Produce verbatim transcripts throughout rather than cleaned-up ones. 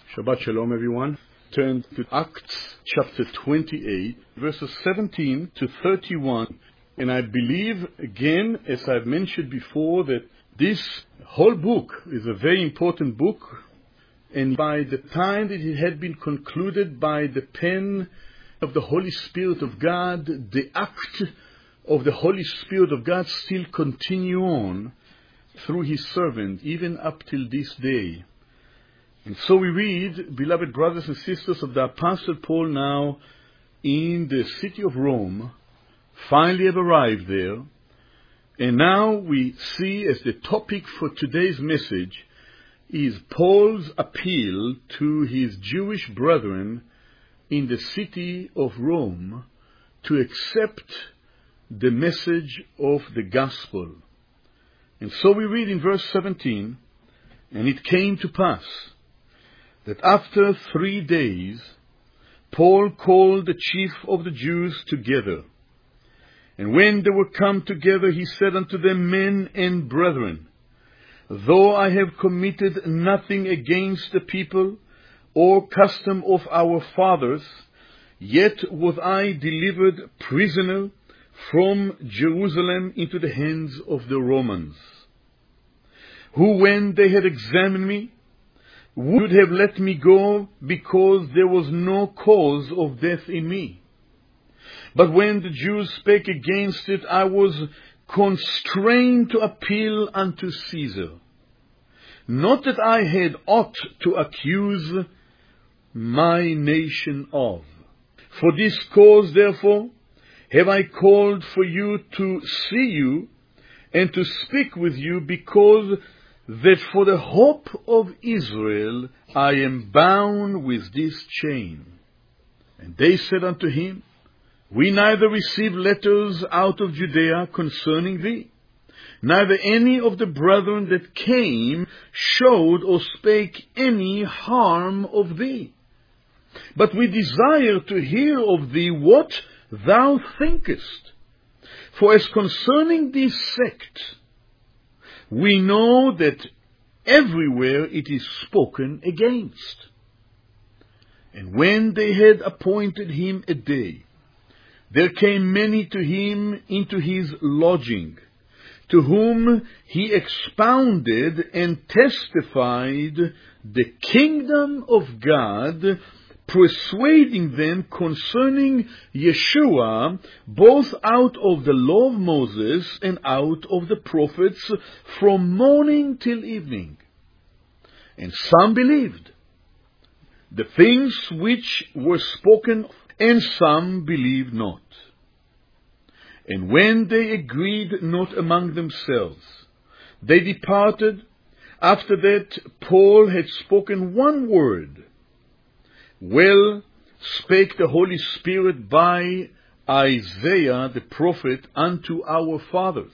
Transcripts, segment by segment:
Shabbat Shalom, everyone. Turn to Acts chapter twenty-eight, verses seventeen to thirty-one. And I believe, again, as I've mentioned before, that this whole book is a very important book. And by the time that it had been concluded by the pen of the Holy Spirit of God, the act of the Holy Spirit of God still continue on through His servant, even up till this day. And so we read, beloved brothers and sisters, of the Apostle Paul now in the city of Rome, finally have arrived there. And now we see as the topic for today's message is Paul's appeal to his Jewish brethren in the city of Rome to accept the message of the gospel. And so we read in verse seventeen, and it came to pass that after three days Paul called the chief of the Jews together. And when they were come together, he said unto them, Men and brethren, though I have committed nothing against the people or custom of our fathers, yet was I delivered prisoner from Jerusalem into the hands of the Romans, who when they had examined me, would have let me go, because there was no cause of death in me. But when the Jews spake against it, I was constrained to appeal unto Caesar. Not that I had aught to accuse my nation of. For this cause, therefore, have I called for you to see you and to speak with you, because that for the hope of Israel I am bound with this chain. And they said unto him, We neither receive letters out of Judea concerning thee, neither any of the brethren that came showed or spake any harm of thee. But we desire to hear of thee what thou thinkest. For as concerning this sect, we know that everywhere it is spoken against. And when they had appointed him a day, there came many to him into his lodging, to whom he expounded and testified the kingdom of God, persuading them concerning Yeshua, both out of the law of Moses and out of the prophets, from morning till evening. And some believed the things which were spoken, and some believed not. And when they agreed not among themselves, they departed, after that Paul had spoken one word. Well spake the Holy Spirit by Isaiah the prophet unto our fathers,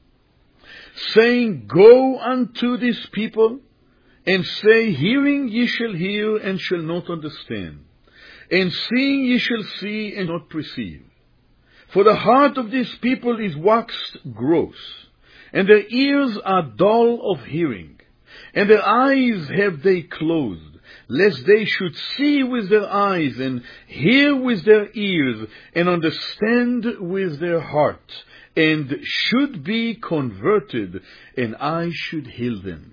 saying, Go unto this people, and say, Hearing ye shall hear, and shall not understand, and seeing ye shall see, and not perceive. For the heart of this people is waxed gross, and their ears are dull of hearing, and their eyes have they closed, lest they should see with their eyes, and hear with their ears, and understand with their heart, and should be converted, and I should heal them.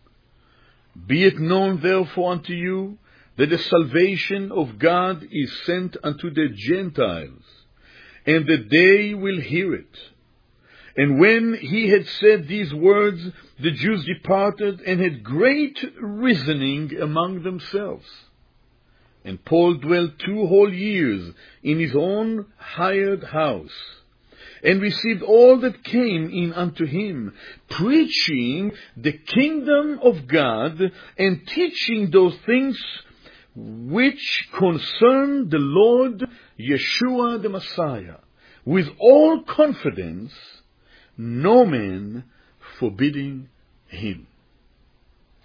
Be it known therefore unto you, that the salvation of God is sent unto the Gentiles, and that they will hear it. And when he had said these words, the Jews departed, and had great reasoning among themselves. And Paul dwelt two whole years in his own hired house, and received all that came in unto him, preaching the kingdom of God, and teaching those things which concern the Lord Yeshua the Messiah, with all confidence, no man forbidding him.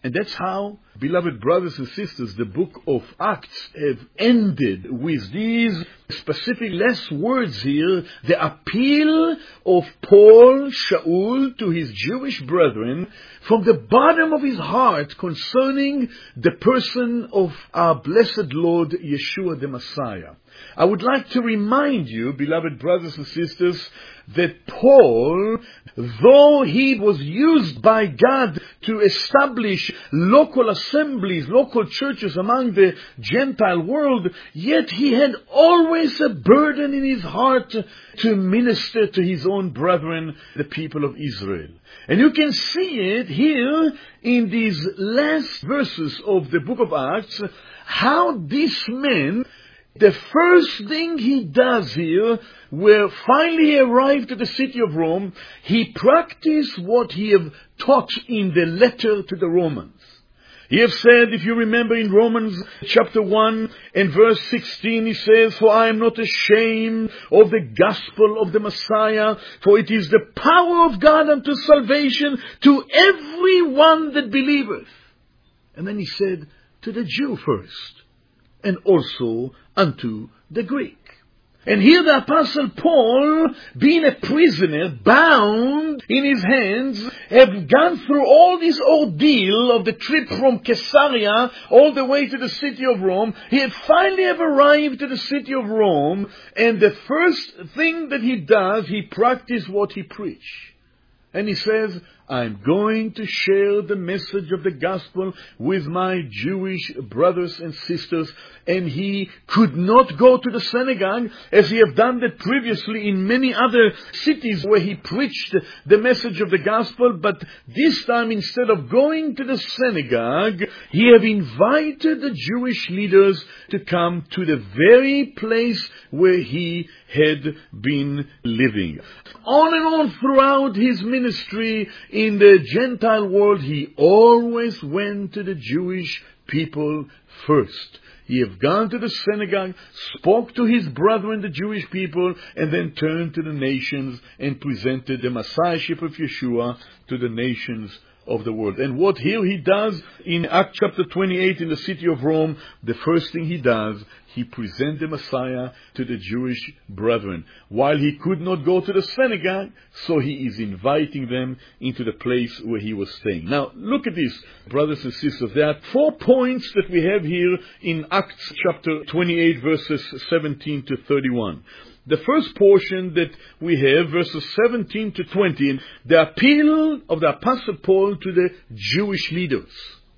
And that's how, beloved brothers and sisters, the book of Acts have ended with these specific last words here, the appeal of Paul, Shaul, to his Jewish brethren from the bottom of his heart concerning the person of our blessed Lord Yeshua the Messiah. I would like to remind you, beloved brothers and sisters, that Paul, though he was used by God to establish local assemblies, local churches among the Gentile world, yet he had always a burden in his heart to minister to his own brethren, the people of Israel. And you can see it here in these last verses of the book of Acts, how this man, the first thing he does here, where finally he arrived at the city of Rome, he practiced what he had taught in the letter to the Romans. He has said, if you remember in Romans chapter one and verse sixteen, he says, "For I am not ashamed of the gospel of the Messiah, for it is the power of God unto salvation to everyone that believeth." And then he said, to the Jew first, and also unto the Greek. And here the Apostle Paul, being a prisoner, bound in his hands, have gone through all this ordeal of the trip from Caesarea all the way to the city of Rome. He had finally have arrived to the city of Rome, and the first thing that he does, he practices what he preached. And he says, I'm going to share the message of the gospel with my Jewish brothers and sisters. And he could not go to the synagogue as he had done that previously in many other cities where he preached the message of the gospel. But this time, instead of going to the synagogue, he had invited the Jewish leaders to come to the very place where he had been living. On and on throughout his ministry in the Gentile world, he always went to the Jewish people first. He had gone to the synagogue, spoke to his brethren, the Jewish people, and then turned to the nations and presented the Messiahship of Yeshua to the nations of the world. And what here he does in Acts chapter twenty-eight in the city of Rome, the first thing he does, he presents the Messiah to the Jewish brethren. While he could not go to the synagogue, so he is inviting them into the place where he was staying. Now, look at this, brothers and sisters. There are four points that we have here in Acts chapter twenty-eight, verses seventeen to thirty-one. The first portion that we have, verses seventeen to twenty, the appeal of the Apostle Paul to the Jewish leaders.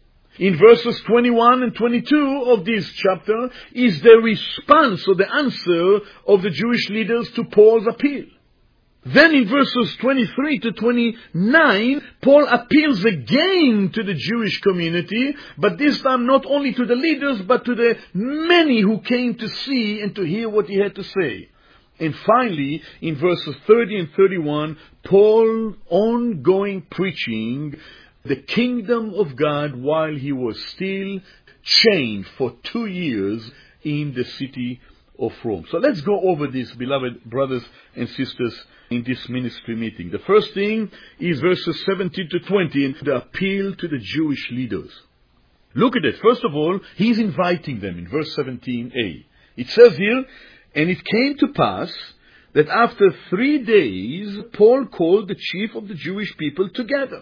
In verses twenty-one and twenty-two of this chapter is the response or the answer of the Jewish leaders to Paul's appeal. Then in verses twenty-three to twenty-nine, Paul appeals again to the Jewish community, but this time not only to the leaders, but to the many who came to see and to hear what he had to say. And finally, in verses thirty and thirty-one, Paul ongoing preaching the kingdom of God while he was still chained for two years in the city of Rome. So let's go over this, beloved brothers and sisters, in this ministry meeting. The first thing is verses seventeen to twenty, the appeal to the Jewish leaders. Look at it. First of all, he's inviting them in verse seventeen a. It says here, "And it came to pass that after three days, Paul called the chief of the Jewish people together."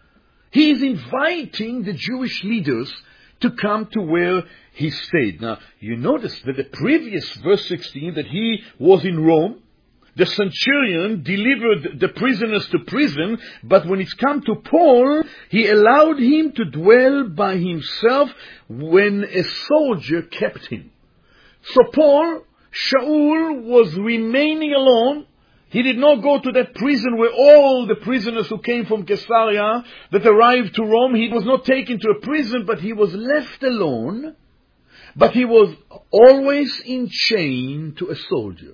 He is inviting the Jewish leaders to come to where he stayed. Now, you notice that the previous verse sixteen, that he was in Rome, the centurion delivered the prisoners to prison, but when it's come to Paul, he allowed him to dwell by himself when a soldier kept him. So Paul, Shaul, was remaining alone. He did not go to that prison where all the prisoners who came from Caesarea that arrived to Rome, he was not taken to a prison, but he was left alone. But he was always in chain to a soldier.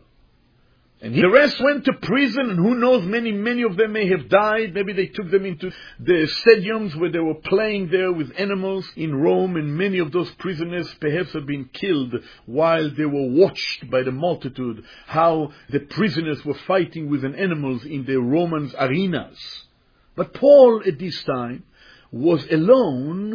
And the rest went to prison, and who knows, many, many of them may have died. Maybe they took them into the stadiums where they were playing there with animals in Rome, and many of those prisoners perhaps have been killed while they were watched by the multitude, how the prisoners were fighting with the animals in the Romans' arenas. But Paul, at this time, was alone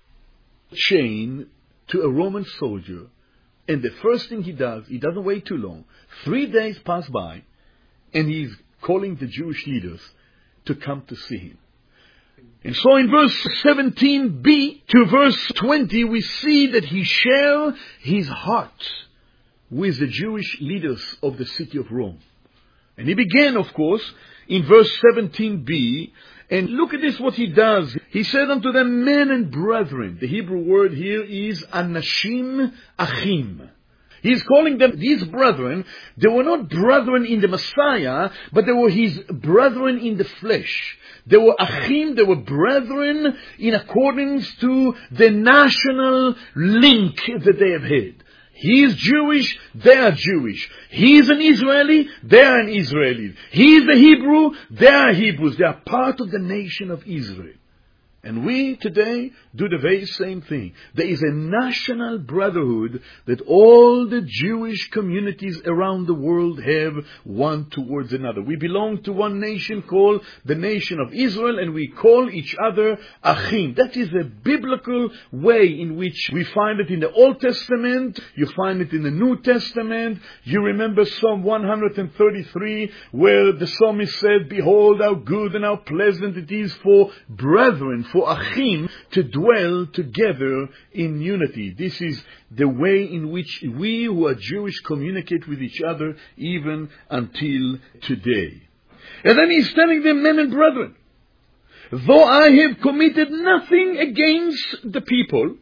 chained to a Roman soldier. And the first thing he does, he doesn't wait too long. Three days pass by, and he's calling the Jewish leaders to come to see him. And so in verse seventeen b to verse twenty, we see that he shared his heart with the Jewish leaders of the city of Rome. And he began, of course, in verse seventeen b, and look at this, what he does. He said unto them, men and brethren. The Hebrew word here is anashim achim. He's calling them, these brethren, they were not brethren in the Messiah, but they were his brethren in the flesh. They were achim, they were brethren in accordance to the national link that they have had. He is Jewish, they are Jewish. He is an Israeli, they are an Israeli. He is a Hebrew, they are Hebrews. They are part of the nation of Israel. And we today do the very same thing. There is a national brotherhood that all the Jewish communities around the world have one towards another. We belong to one nation called the nation of Israel, and we call each other Achim. That is a biblical way in which we find it in the Old Testament, you find it in the New Testament. You remember Psalm one thirty-three, where the psalmist said, behold how good and how pleasant it is for brethren, for Achim, to dwell together in unity. This is the way in which we who are Jewish communicate with each other even until today. And then he's telling them, men and brethren, though I have committed nothing against the people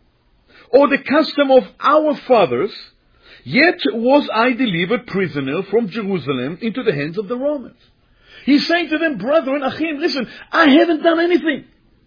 or the custom of our fathers, yet was I delivered prisoner from Jerusalem into the hands of the Romans. He's saying to them, brethren, Achim, listen, I haven't done anything.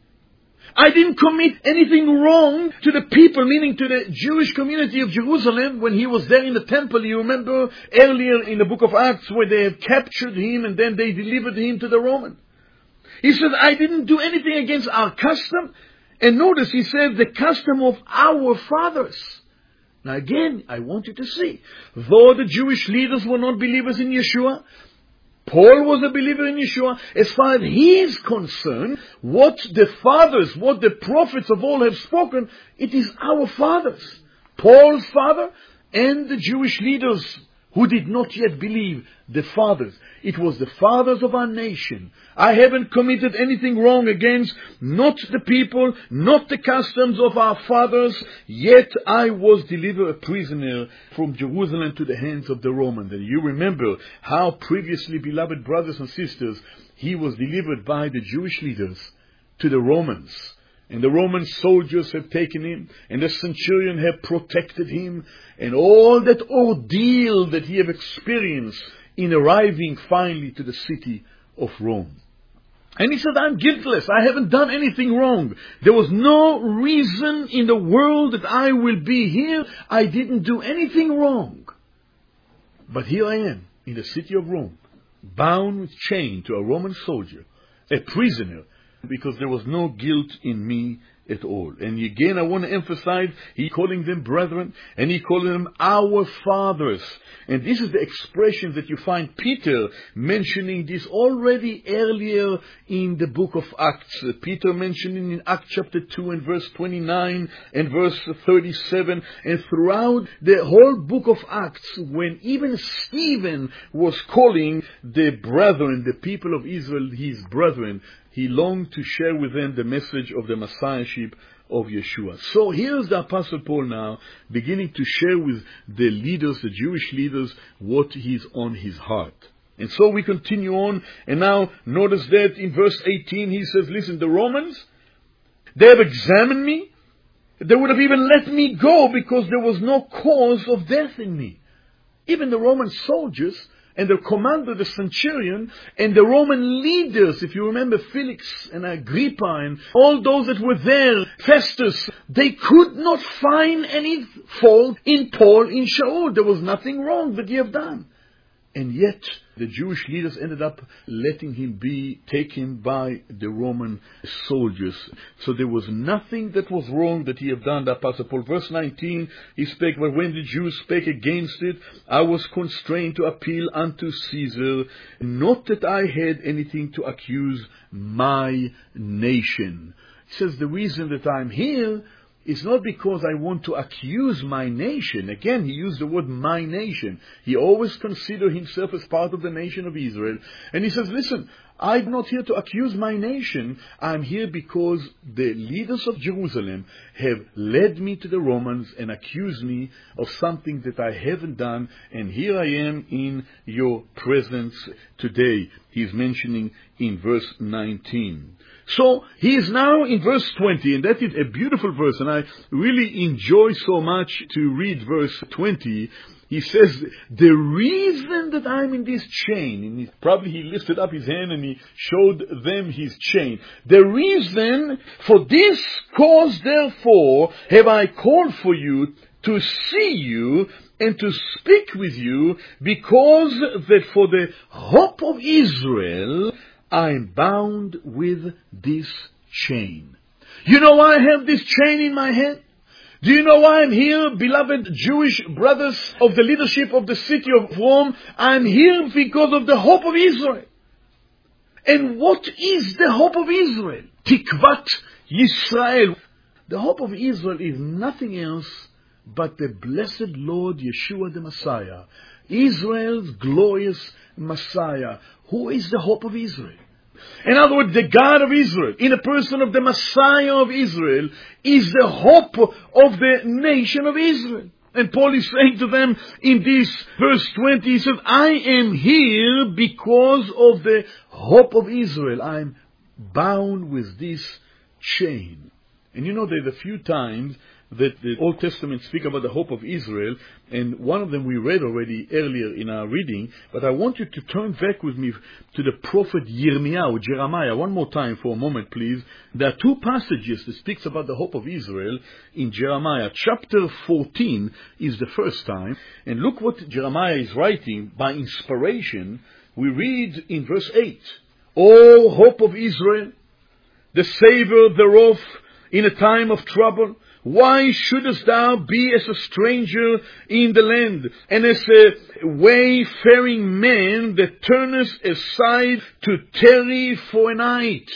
I didn't commit anything wrong to the people, meaning to the Jewish community of Jerusalem when he was there in the temple. You remember earlier in the book of Acts where they have captured him and then they delivered him to the Romans. He said, I didn't do anything against our custom. And notice he said, the custom of our fathers. Now again, I want you to see, though the Jewish leaders were not believers in Yeshua, Paul was a believer in Yeshua. As far as he is concerned, what the fathers, what the prophets of all have spoken, it is our fathers. Paul's father and the Jewish leaders who did not yet believe, the fathers. It was the fathers of our nation. I haven't committed anything wrong against not the people, not the customs of our fathers, yet I was delivered a prisoner from Jerusalem to the hands of the Romans. And you remember how previously, beloved brothers and sisters, he was delivered by the Jewish leaders to the Romans. And the Roman soldiers have taken him, and the centurion have protected him, and all that ordeal that he have experienced in arriving finally to the city of Rome. And he said, I'm guiltless. I haven't done anything wrong. There was no reason in the world that I will be here. I didn't do anything wrong. But here I am in the city of Rome, bound with chain to a Roman soldier, a prisoner, because there was no guilt in me at all. And again, I want to emphasize, he calling them brethren, and he calling them our fathers. And this is the expression that you find Peter mentioning this already earlier in the book of Acts. Peter mentioning in Acts chapter two and verse twenty-nine and verse thirty-seven, and throughout the whole book of Acts, when even Stephen was calling the brethren, the people of Israel, his brethren, he longed to share with them the message of the Messiahship of Yeshua. So here's the Apostle Paul now beginning to share with the leaders, the Jewish leaders, what is on his heart. And so we continue on, and now notice that in verse eighteen he says, listen, the Romans, they have examined me. They would have even let me go because there was no cause of death in me. Even the Roman soldiers and the commander, the centurion, and the Roman leaders, if you remember Felix and Agrippa and all those that were there, Festus, they could not find any fault in Paul, in Shaul. There was nothing wrong that he had done. And yet, the Jewish leaders ended up letting him be taken by the Roman soldiers. So there was nothing that was wrong that he had done, the Apostle Paul. Verse nineteen, he spake, but when the Jews spake against it, I was constrained to appeal unto Caesar, not that I had anything to accuse my nation. He says, the reason that I'm here is not because I want to accuse my nation. Again, he used the word my nation. He always considered himself as part of the nation of Israel. And he says, listen, I'm not here to accuse my nation. I'm here because the leaders of Jerusalem have led me to the Romans and accused me of something that I haven't done. And here I am in your presence today. He's mentioning in verse nineteen. So he is now in verse twenty, and that is a beautiful verse, and I really enjoy so much to read verse twenty. He says, the reason that I'm in this chain, and he, probably he lifted up his hand and he showed them his chain. The reason for this cause, therefore, have I called for you to see you and to speak with you, because that for the hope of Israel, I'm bound with this chain. You know why I have this chain in my hand? Do you know why I'm here, beloved Jewish brothers of the leadership of the city of Rome? I'm here because of the hope of Israel. And what is the hope of Israel? Tikvat Yisrael. The hope of Israel is nothing else but the blessed Lord Yeshua the Messiah, Israel's glorious Messiah. Who is the hope of Israel? In other words, the God of Israel, in the person of the Messiah of Israel, is the hope of the nation of Israel. And Paul is saying to them in this verse twenty, he says, I am here because of the hope of Israel. I am bound with this chain. And you know, there's a few times that the Old Testament speak about the hope of Israel, and one of them we read already earlier in our reading, but I want you to turn back with me to the prophet Yirmiyahu, Jeremiah, one more time for a moment, please. There are two passages that speaks about the hope of Israel in Jeremiah. Chapter fourteen is the first time, and look what Jeremiah is writing by inspiration. We read in verse eight, O hope of Israel, the Savior thereof in a time of trouble, why shouldest thou be as a stranger in the land, and as a wayfaring man that turneth aside to tarry for a night?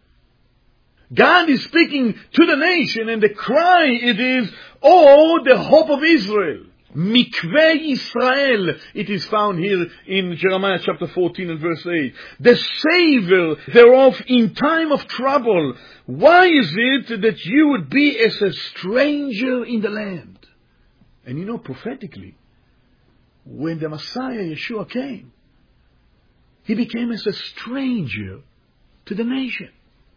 God is speaking to the nation, and the cry it is, oh, the hope of Israel. Mikveh Israel, it is found here in Jeremiah chapter fourteen and verse eight. The Savior thereof in time of trouble. Why is it that you would be as a stranger in the land? And you know, prophetically, when the Messiah Yeshua came, he became as a stranger to the nation.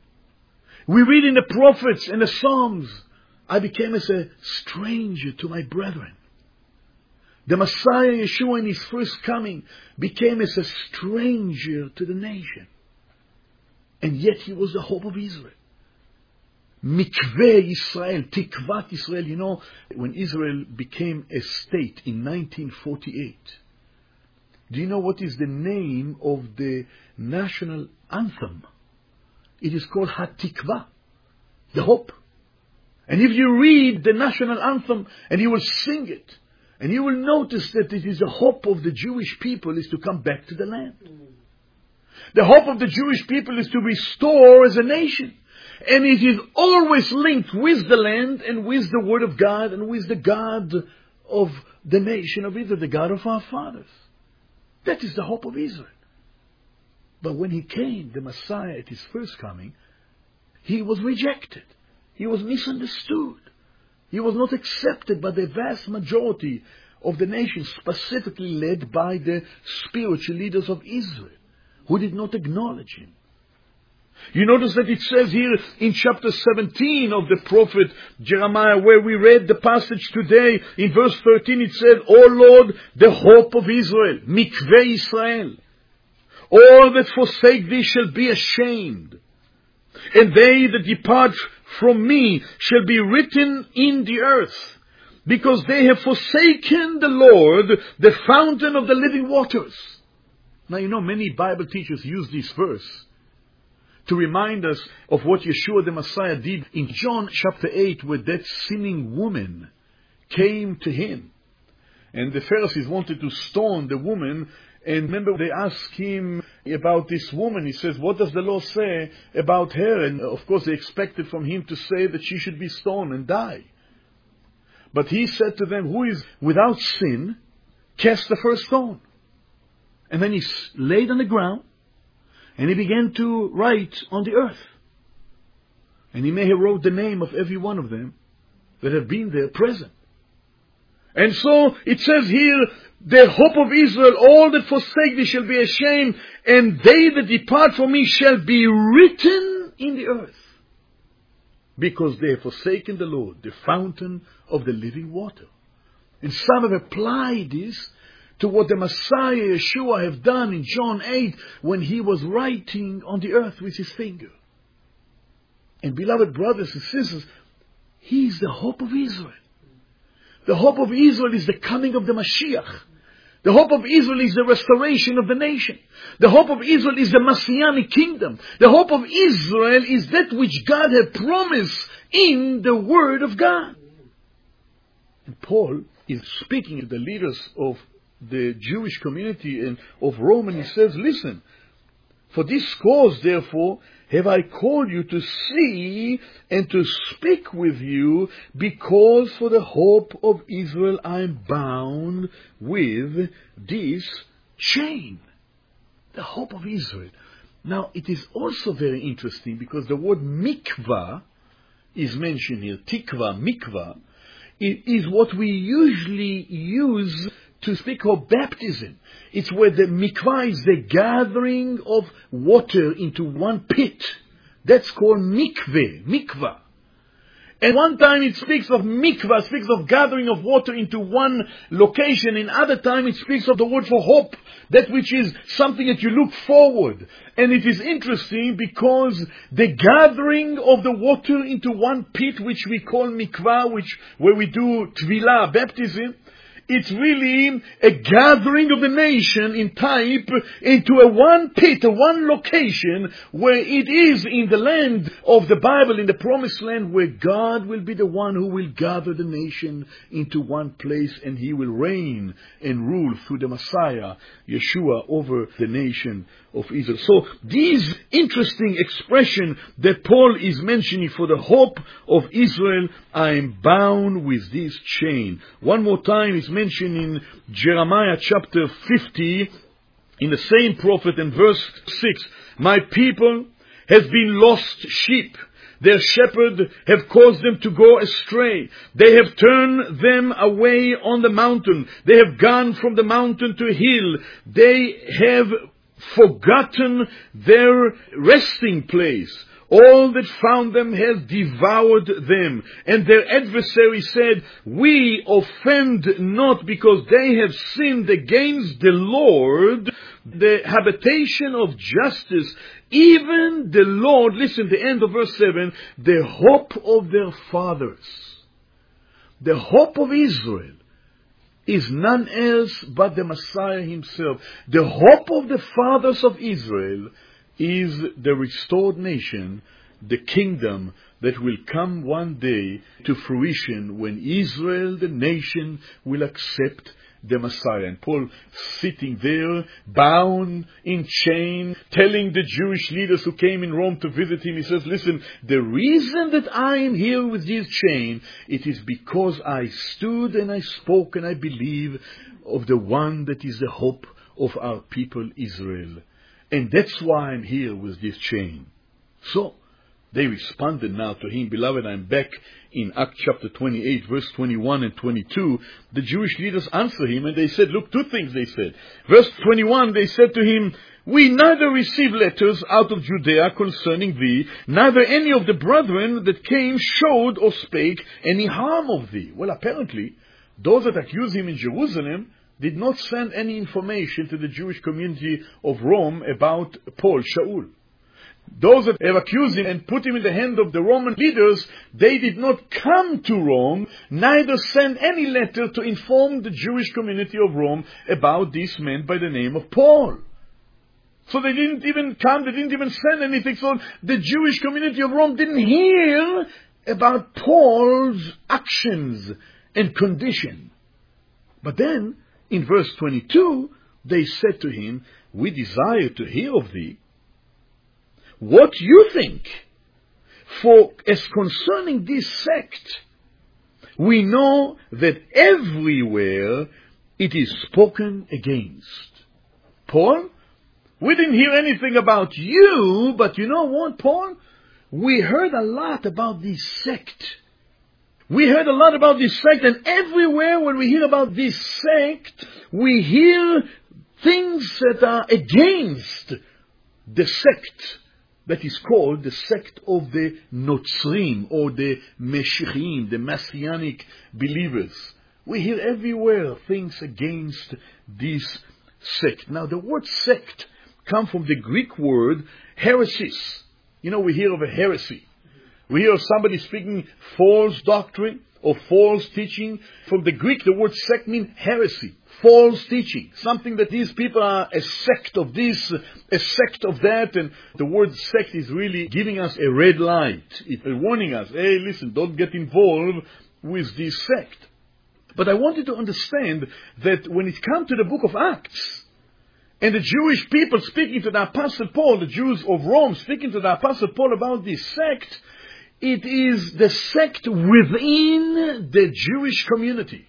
We read in the prophets and the Psalms, I became as a stranger to my brethren. The Messiah Yeshua in his first coming became as a stranger to the nation. And yet he was the hope of Israel. Mikveh Israel, Tikvat Israel. You know, when Israel became a state in nineteen forty-eight, do you know what is the name of the national anthem? It is called Hatikva, the hope. And if you read the national anthem and you will sing it, and you will notice that it is the hope of the Jewish people is to come back to the land. The hope of the Jewish people is to restore as a nation. And it is always linked with the land and with the Word of God and with the God of the nation of Israel, the God of our fathers. That is the hope of Israel. But when he came, the Messiah at his first coming, he was rejected. He was misunderstood. He was not accepted by the vast majority of the nation, specifically led by the spiritual leaders of Israel, who did not acknowledge him. You notice that it says here in chapter seventeen of the prophet Jeremiah, where we read the passage today, in verse thirteen it said, O Lord, the hope of Israel, Mikveh Israel, all that forsake thee shall be ashamed, and they that depart from me shall be written in the earth, because they have forsaken the Lord, the fountain of the living waters. Now you know, many Bible teachers use this verse to remind us of what Yeshua the Messiah did in John chapter eight, where that sinning woman came to him. And the Pharisees wanted to stone the woman And remember, they asked him about this woman. He says, what does the law say about her? And of course, they expected from him to say that she should be stoned and die. But he said to them, who is without sin, cast the first stone. And then he laid on the ground, and he began to write on the earth. And he may have wrote the name of every one of them that have been there present. And so it says here, the hope of Israel, all that forsake thee shall be ashamed, and they that depart from me shall be written in the earth. Because they have forsaken the Lord, the fountain of the living water. And some have applied this to what the Messiah, Yeshua, have done in John eight, when he was writing on the earth with his finger. And beloved brothers and sisters, he is the hope of Israel. The hope of Israel is the coming of the Mashiach. The hope of Israel is the restoration of the nation. The hope of Israel is the Messianic kingdom. The hope of Israel is that which God had promised in the Word of God. And Paul is speaking to the leaders of the Jewish community and of Rome, and he says, listen, for this cause, therefore, have I called you to see and to speak with you, because for the hope of Israel I am bound with this chain. The hope of Israel. Now, it is also very interesting because the word mikvah is mentioned here. Tikva, mikvah, it is what we usually use to speak of baptism. It's where the mikvah is the gathering of water into one pit. That's called mikveh, mikvah. And one time it speaks of mikvah, speaks of gathering of water into one location. In other time it speaks of the word for hope, that which is something that you look forward. And it is interesting because the gathering of the water into one pit, which we call mikvah, which where we do tvilah, baptism, it's really a gathering of the nation in type into a one pit, a one location, where it is in the land of the Bible, in the promised land, where God will be the one who will gather the nation into one place, and he will reign and rule through the Messiah, Yeshua, over the nation of Israel. So these interesting expression that Paul is mentioning, for the hope of Israel, I am bound with this chain. One more time, it's mentioned in Jeremiah chapter fifty, in the same prophet, in verse six. My people have been lost sheep. Their shepherd have caused them to go astray. They have turned them away on the mountain. They have gone from the mountain to hill. They have forgotten their resting place. All that found them has devoured them. And their adversary said, we offend not, because they have sinned against the Lord, the habitation of justice. Even the Lord, listen, the end of verse seven, the hope of their fathers. The hope of Israel is none else but the Messiah himself. The hope of the fathers of Israel is the restored nation, the kingdom that will come one day to fruition when Israel, the nation, will accept the Messiah. And Paul sitting there, bound in chain, telling the Jewish leaders who came in Rome to visit him, he says, listen, the reason that I am here with this chain, it is because I stood and I spoke and I believe of the one that is the hope of our people Israel. And that's why I'm here with this chain. So, they responded now to him. Beloved, I'm back in Acts chapter twenty-eight, verse twenty-one and twenty-two. The Jewish leaders answer him, and they said, look, two things they said. Verse twenty-one, they said to him, we neither receive letters out of Judea concerning thee, neither any of the brethren that came showed or spake any harm of thee. Well, apparently, those that accuse him in Jerusalem did not send any information to the Jewish community of Rome about Paul, Shaul. Those that have accused him and put him in the hand of the Roman leaders, they did not come to Rome, neither send any letter to inform the Jewish community of Rome about this man by the name of Paul. So they didn't even come, they didn't even send anything. So the Jewish community of Rome didn't hear about Paul's actions and condition. But then, in verse twenty-two, they said to him, we desire to hear of thee what you think. For as concerning this sect, we know that everywhere it is spoken against. Paul, we didn't hear anything about you, but you know what, Paul? We heard a lot about this sect. We heard a lot about this sect, and everywhere when we hear about this sect, we hear things that are against the sect that is called the sect of the Notzrim, or the Meshichim, the Messianic believers. We hear everywhere things against this sect. Now, the word sect comes from the Greek word heresis. You know, we hear of a heresy. We hear of somebody speaking false doctrine or false teaching. From the Greek, the word sect means heresy, false teaching. Something that these people are a sect of this, a sect of that. And the word sect is really giving us a red light. It's warning us, hey, listen, don't get involved with this sect. But I want you to understand that when it comes to the book of Acts, and the Jewish people speaking to the Apostle Paul, the Jews of Rome speaking to the Apostle Paul about this sect, it is the sect within the Jewish community.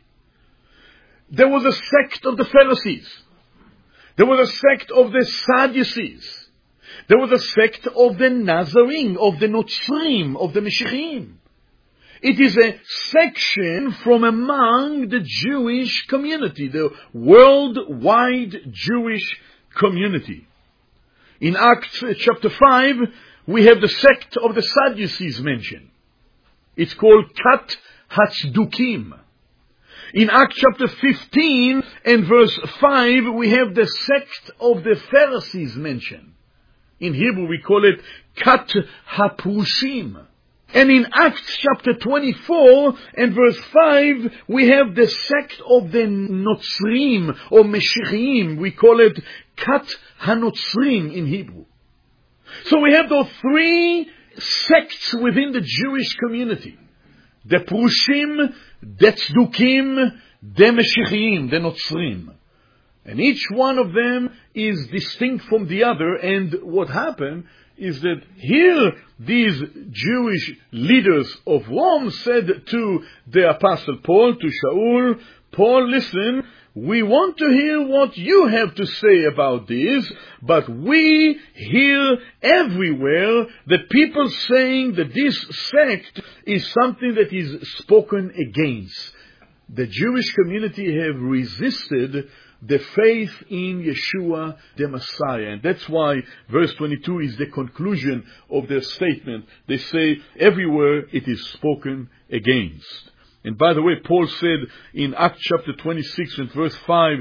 There was a sect of the Pharisees. There was a sect of the Sadducees. There was a sect of the Nazarene, of the Notzrim, of the Meshichim. It is a section from among the Jewish community, the worldwide Jewish community. In Acts chapter five, we have the sect of the Sadducees mentioned. It's called Kat Hatzdukim. In Acts chapter fifteen and verse five, we have the sect of the Pharisees mentioned. In Hebrew, we call it Kat HaPrushim. And in Acts chapter twenty-four and verse five, we have the sect of the Notzrim or Meshichim. We call it Kat HaNotzrim in Hebrew. So we have those three sects within the Jewish community. The Prushim, the Tzdukim, the Meshichim, the Notzrim. And each one of them is distinct from the other. And what happened is that here these Jewish leaders of Rome said to the Apostle Paul, to Shaul, Paul, listen, we want to hear what you have to say about this, but we hear everywhere that people saying that this sect is something that is spoken against. The Jewish community have resisted the faith in Yeshua, the Messiah. And that's why verse twenty-two is the conclusion of their statement. They say, everywhere it is spoken against. And by the way, Paul said in Acts chapter twenty-six and verse five,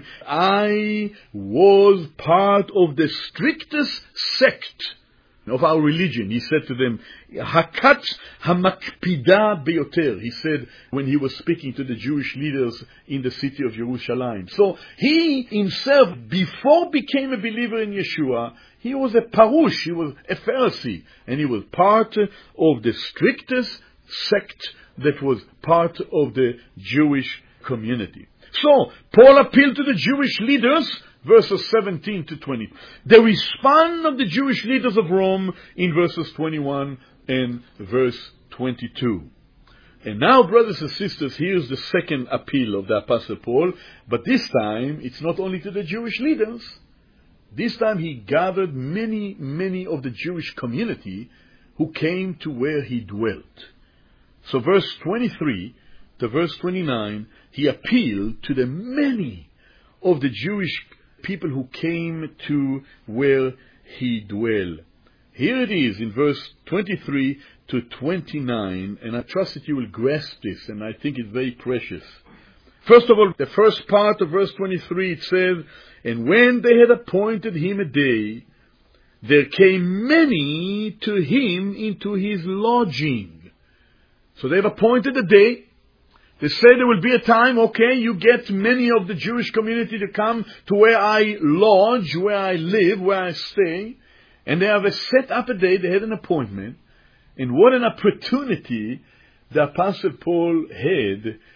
I was part of the strictest sect of our religion. He said to them, Hakat hamakpida beyoter. He said when he was speaking to the Jewish leaders in the city of Jerusalem. So he himself, before became a believer in Yeshua, he was a parush, he was a Pharisee, and he was part of the strictest sect that was part of the Jewish community. So Paul appealed to the Jewish leaders, verses seventeen to twenty. The response of the Jewish leaders of Rome in verses twenty-one and verse twenty-two. And now, brothers and sisters, here's the second appeal of the Apostle Paul. But this time, it's not only to the Jewish leaders. This time he gathered many, many of the Jewish community who came to where he dwelt. So verse twenty-three to verse twenty-nine, he appealed to the many of the Jewish people who came to where he dwelt. Here it is in verse twenty-three to twenty-nine, and I trust that you will grasp this, and I think it's very precious. First of all, the first part of verse twenty-three, it says, and when they had appointed him a day, there came many to him into his lodging. So they've appointed a day. They say there will be a time, okay, you get many of the Jewish community to come to where I lodge, where I live, where I stay. And they have a set up a day, they had an appointment. And what an opportunity the Apostle Paul had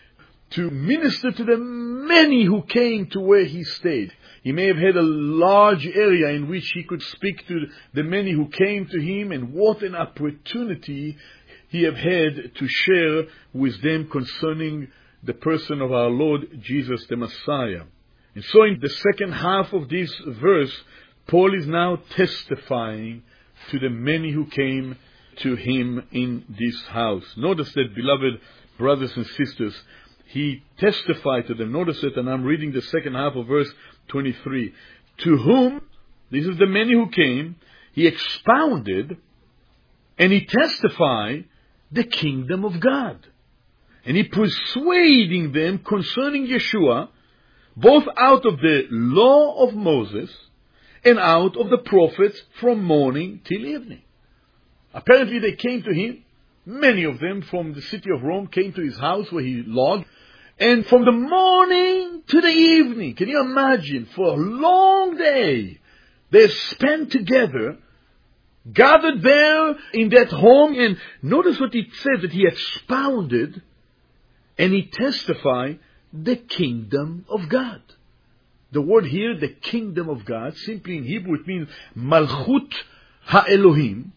to minister to the many who came to where he stayed. He may have had a large area in which he could speak to the many who came to him, and what an opportunity he have had to share with them concerning the person of our Lord Jesus the Messiah. And so in the second half of this verse, Paul is now testifying to the many who came to him in this house. Notice that, beloved brothers and sisters, he testified to them. Notice it, and I'm reading the second half of verse twenty-three. To whom, this is the many who came, he expounded and he testified the kingdom of God. And he persuading them concerning Yeshua, both out of the law of Moses and out of the prophets from morning till evening. Apparently they came to him. Many of them from the city of Rome came to his house where he lodged. And from the morning to the evening, can you imagine, for a long day, they spent together, gathered there in that home. And notice what it says, that he expounded and he testified the kingdom of God. The word here, the kingdom of God, simply in Hebrew it means Malchut HaElohim.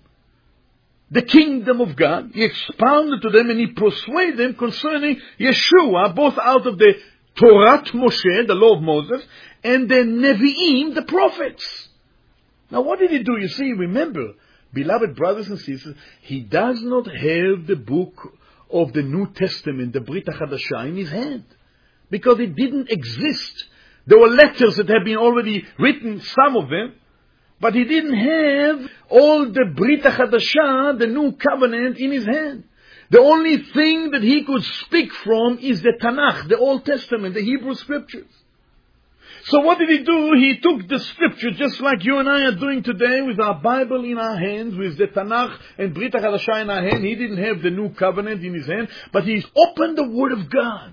The kingdom of God. He expounded to them and he persuaded them concerning Yeshua, both out of the Torah Moshe, the law of Moses, and the Nevi'im, the prophets. Now what did he do? You see, remember, beloved brothers and sisters, he does not have the book of the New Testament, the Brit HaChadashah, in his hand, because it didn't exist. There were letters that had been already written, some of them, but he didn't have all the Brit HaChadashah, the new covenant, in his hand. The only thing that he could speak from is the Tanakh, the Old Testament, the Hebrew Scriptures. So what did he do? He took the Scripture, just like you and I are doing today, with our Bible in our hands, with the Tanakh and Brit HaChadashah in our hand. He didn't have the new covenant in his hand, but he opened the Word of God.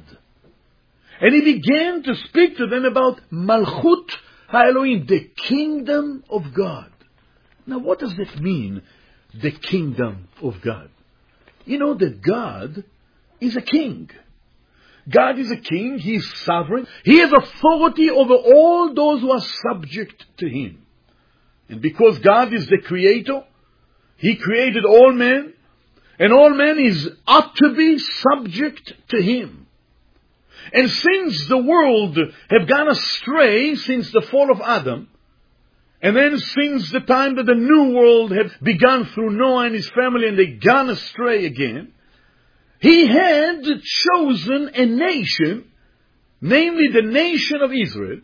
And he began to speak to them about Malchut HaElohim, the kingdom of God. Now what does that mean, the kingdom of God? You know that God is a king. God is a king, he is sovereign. He has authority over all those who are subject to him. And because God is the creator, he created all men, and all men is ought to be subject to him. And since the world have gone astray since the fall of Adam, and then since the time that the new world have begun through Noah and his family, and they gone astray again, he had chosen a nation, namely the nation of Israel,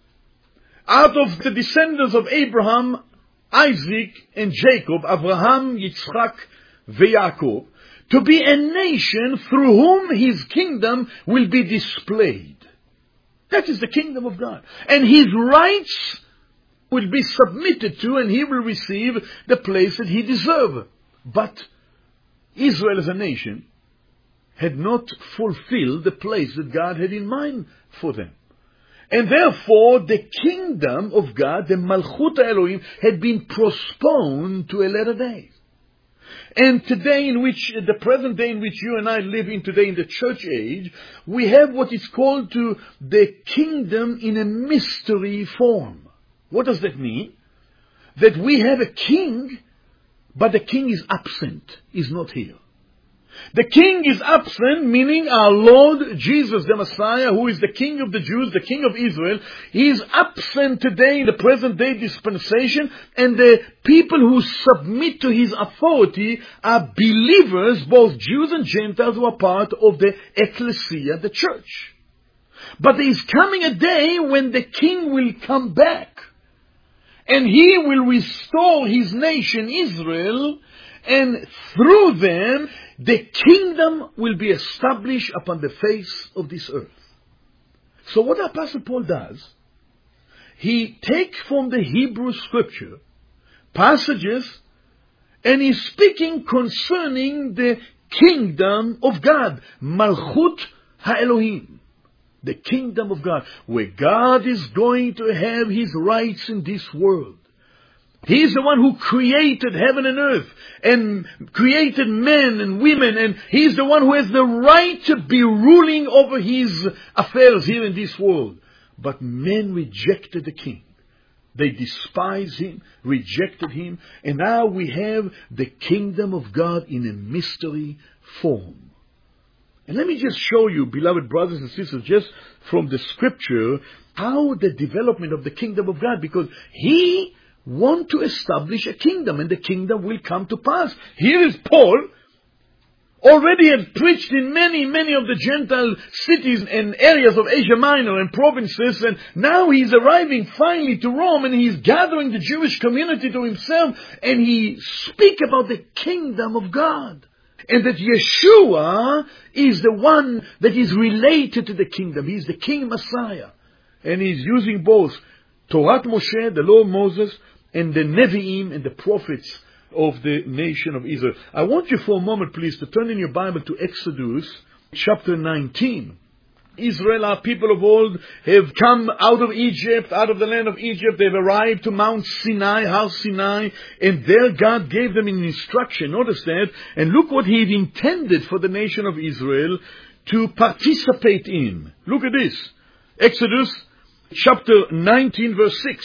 out of the descendants of Abraham, Isaac, and Jacob, Abraham, Yitzchak, Yaakov, to be a nation through whom his kingdom will be displayed. That is the kingdom of God. And his rights will be submitted to, and he will receive the place that he deserves. But Israel as a nation had not fulfilled the place that God had in mind for them. And therefore, the kingdom of God, the Malchut HaElohim, had been postponed to a later day. And today, in which, the present day in which you and I live in today, in the church age, we have what is called to the kingdom in a mystery form. What does that mean? That we have a king, but the king is absent, is not here. The king is absent, meaning our Lord Jesus the Messiah, who is the King of the Jews, the King of Israel. He is absent today in the present day dispensation, and the people who submit to his authority are believers, both Jews and Gentiles, who are part of the ecclesia, the church. But there is coming a day when the king will come back, and he will restore his nation Israel, and through them the kingdom will be established upon the face of this earth. So what Apostle Paul does, he takes from the Hebrew scripture passages, and he's speaking concerning the kingdom of God, Malchut HaElohim, the kingdom of God, where God is going to have his rights in this world, He is the one who created heaven and earth and created men and women, and He is the one who has the right to be ruling over His affairs here in this world. But men rejected the King. They despised Him, rejected Him, and now we have the kingdom of God in a mystery form. And let me just show you, beloved brothers and sisters, just from the scripture, how the development of the kingdom of God, because He wants to establish a kingdom, and the kingdom will come to pass. Here is Paul, already had preached in many, many of the Gentile cities and areas of Asia Minor and provinces, and now he's arriving finally to Rome, and he's gathering the Jewish community to himself, and he speaks about the kingdom of God. And that Yeshua is the one that is related to the kingdom. He's the King Messiah. And he's using both Torah Moshe, the law of Moses, and the Nevi'im and the prophets of the nation of Israel. I want you for a moment, please, to turn in your Bible to Exodus chapter nineteen. Israel, our people of old, have come out of Egypt, out of the land of Egypt. They've arrived to Mount Sinai, House Sinai, and there God gave them an instruction. Notice that. And look what He had intended for the nation of Israel to participate in. Look at this. Exodus chapter nineteen, verse six.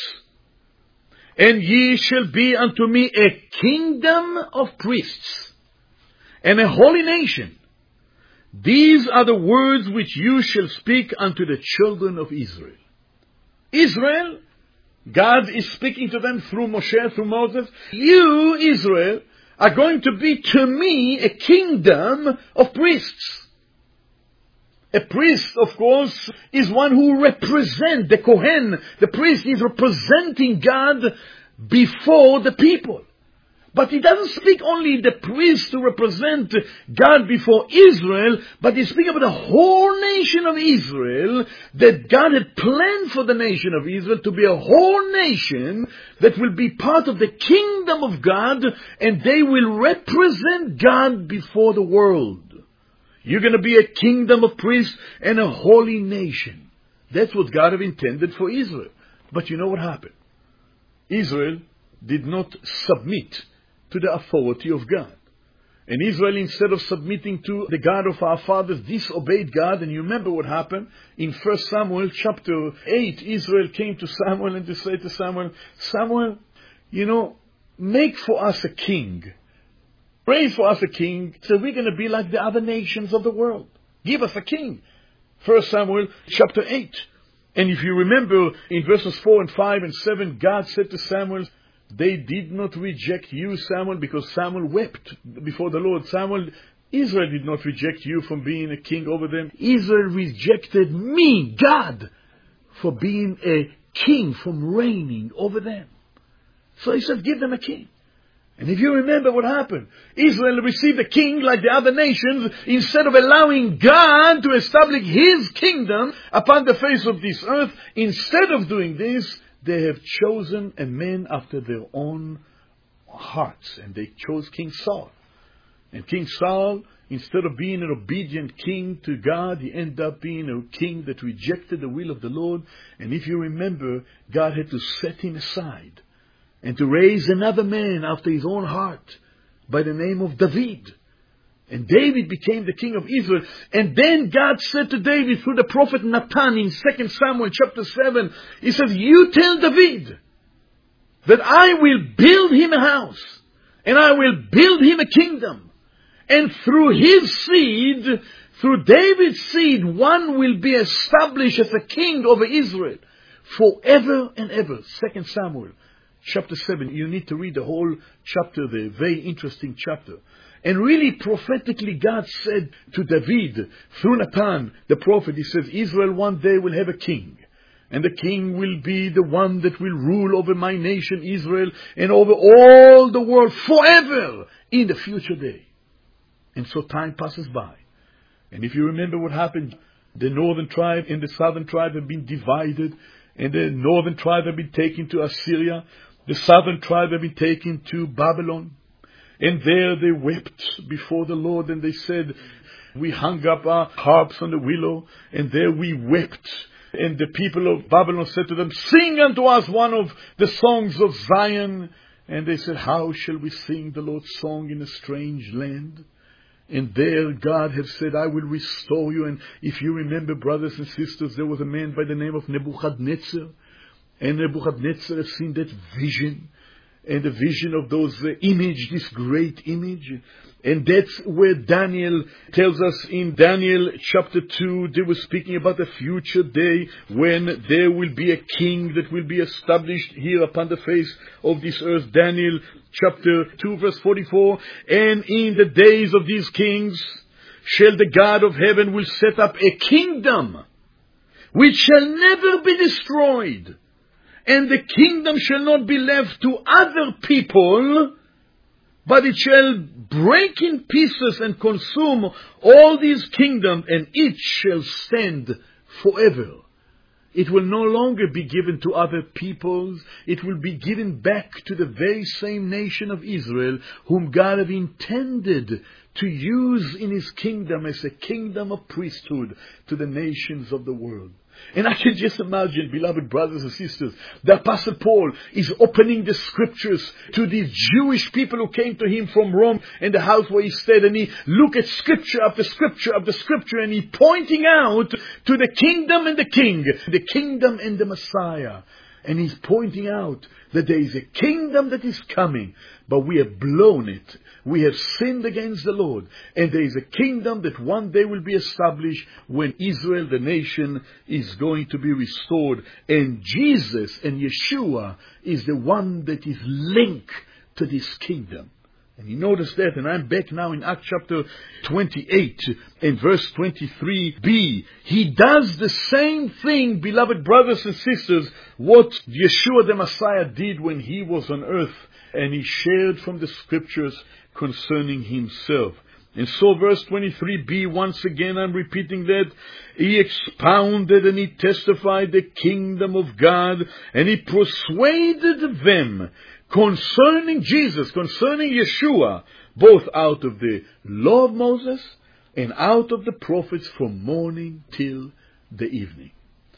And ye shall be unto me a kingdom of priests, and a holy nation. These are the words which you shall speak unto the children of Israel. Israel, God is speaking to them through Moshe, through Moses. You, Israel, are going to be to me a kingdom of priests. A priest, of course, is one who represents the Kohen. The priest is representing God before the people. But he doesn't speak only the priest to represent God before Israel, but he's speaking about the whole nation of Israel, that God had planned for the nation of Israel to be a whole nation that will be part of the kingdom of God, and they will represent God before the world. You're going to be a kingdom of priests and a holy nation. That's what God had intended for Israel. But you know what happened? Israel did not submit to the authority of God. And Israel, instead of submitting to the God of our fathers, disobeyed God. And you remember what happened? In First Samuel chapter eight, Israel came to Samuel and they said to Samuel, Samuel, you know, make for us a king. Raise for us a king, so we're going to be like the other nations of the world. Give us a king. First Samuel chapter eight. And if you remember in verses four and five and seven, God said to Samuel, they did not reject you, Samuel, because Samuel wept before the Lord. Samuel, Israel did not reject you from being a king over them. Israel rejected me, God, for being a king, from reigning over them. So He said, give them a king. And if you remember what happened, Israel received a king like the other nations, instead of allowing God to establish His kingdom upon the face of this earth. Instead of doing this, they have chosen a man after their own hearts, and they chose King Saul. And King Saul, instead of being an obedient king to God, he ended up being a king that rejected the will of the Lord. And if you remember, God had to set him aside and to raise another man after His own heart by the name of David. And David became the king of Israel. And then God said to David through the prophet Nathan in Second Samuel chapter seven, He says, you tell David that I will build him a house, and I will build him a kingdom. And through his seed, through David's seed, one will be established as a king over Israel forever and ever. Second Samuel chapter seven. You need to read the whole chapter there. Very interesting chapter. And really prophetically God said to David, through Nathan, the prophet, He says, Israel one day will have a king. And the king will be the one that will rule over my nation Israel and over all the world forever in the future day. And so time passes by. And if you remember what happened, the northern tribe and the southern tribe have been divided. And the northern tribe have been taken to Assyria. The southern tribe have been taken to Babylon. And there they wept before the Lord, and they said, we hung up our harps on the willow, and there we wept. And the people of Babylon said to them, sing unto us one of the songs of Zion. And they said, how shall we sing the Lord's song in a strange land? And there God had said, I will restore you. And if you remember, brothers and sisters, there was a man by the name of Nebuchadnezzar. And Nebuchadnezzar had seen that vision. And the vision of those uh, image, this great image. And that's where Daniel tells us in Daniel chapter two, they were speaking about a future day when there will be a king that will be established here upon the face of this earth. Daniel chapter two verse forty-four, and in the days of these kings shall the God of heaven will set up a kingdom which shall never be destroyed. And the kingdom shall not be left to other people, but it shall break in pieces and consume all these kingdoms, and it shall stand forever. It will no longer be given to other peoples. It will be given back to the very same nation of Israel, whom God had intended to use in His kingdom as a kingdom of priesthood to the nations of the world. And I can just imagine, beloved brothers and sisters, the Apostle Paul is opening the scriptures to these Jewish people who came to him from Rome and the house where he stayed, and he look at scripture after scripture after scripture, and he pointing out to the kingdom and the king, the kingdom and the Messiah. And he's pointing out that there is a kingdom that is coming, but we have blown it. We have sinned against the Lord. And there is a kingdom that one day will be established when Israel, the nation, is going to be restored. And Jesus and Yeshua is the one that is linked to this kingdom. And you notice that, and I'm back now in Acts chapter twenty-eight and verse twenty-three b. He does the same thing, beloved brothers and sisters, what Yeshua the Messiah did when he was on earth, and he shared from the scriptures concerning himself. And so verse twenty-three b, once again I'm repeating that, he expounded and he testified the kingdom of God, and he persuaded them concerning Jesus, concerning Yeshua, both out of the law of Moses and out of the prophets from morning till the evening.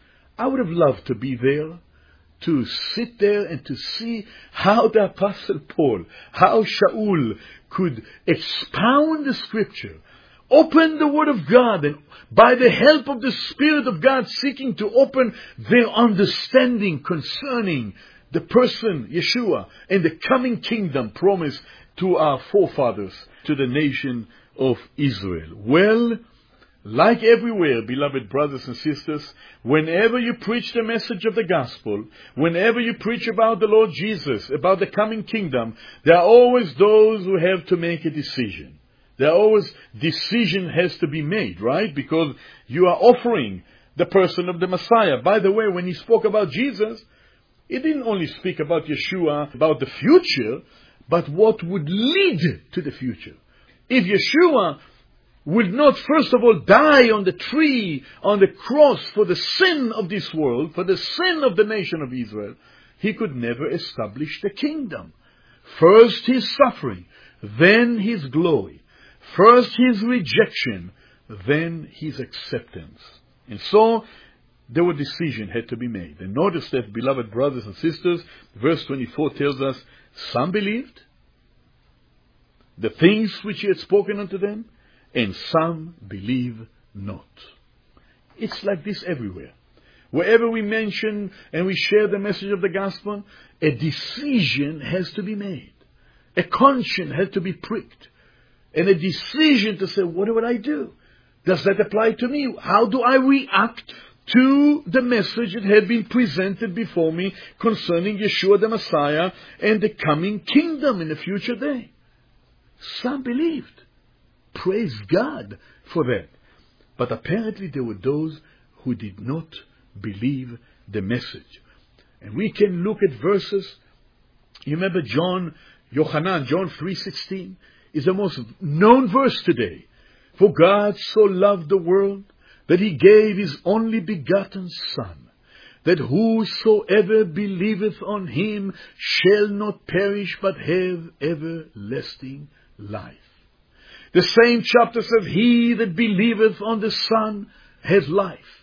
I would have loved to be there, to sit there and to see how the Apostle Paul, how Shaul could expound the scripture, open the Word of God, and by the help of the Spirit of God seeking to open their understanding concerning the person, Yeshua, and the coming kingdom promised to our forefathers, to the nation of Israel. Well, like everywhere, beloved brothers and sisters, whenever you preach the message of the gospel, whenever you preach about the Lord Jesus, about the coming kingdom, there are always those who have to make a decision. There are always decision has to be made, right? Because you are offering the person of the Messiah. By the way, when he spoke about Jesus, he didn't only speak about Yeshua, about the future, but what would lead to the future. If Yeshua would not, first of all, die on the tree, on the cross, for the sin of this world, for the sin of the nation of Israel, he could never establish the kingdom. First his suffering, then his glory. First his rejection, then his acceptance. And so, there were decisions had to be made. And notice that, beloved brothers and sisters, verse twenty-four tells us, some believed the things which he had spoken unto them, and some believe not. It's like this everywhere. Wherever we mention and we share the message of the gospel, a decision has to be made. A conscience has to be pricked. And a decision to say, what would I do? Does that apply to me? How do I react to the message that had been presented before me concerning Yeshua the Messiah and the coming kingdom in the future day? Some believed. Praise God for that. But apparently there were those who did not believe the message. And we can look at verses. You remember John, Yochanan, John three sixteen is the most known verse today. For God so loved the world that he gave his only begotten Son, that whosoever believeth on him shall not perish but have everlasting life. The same chapter says, he that believeth on the Son has life.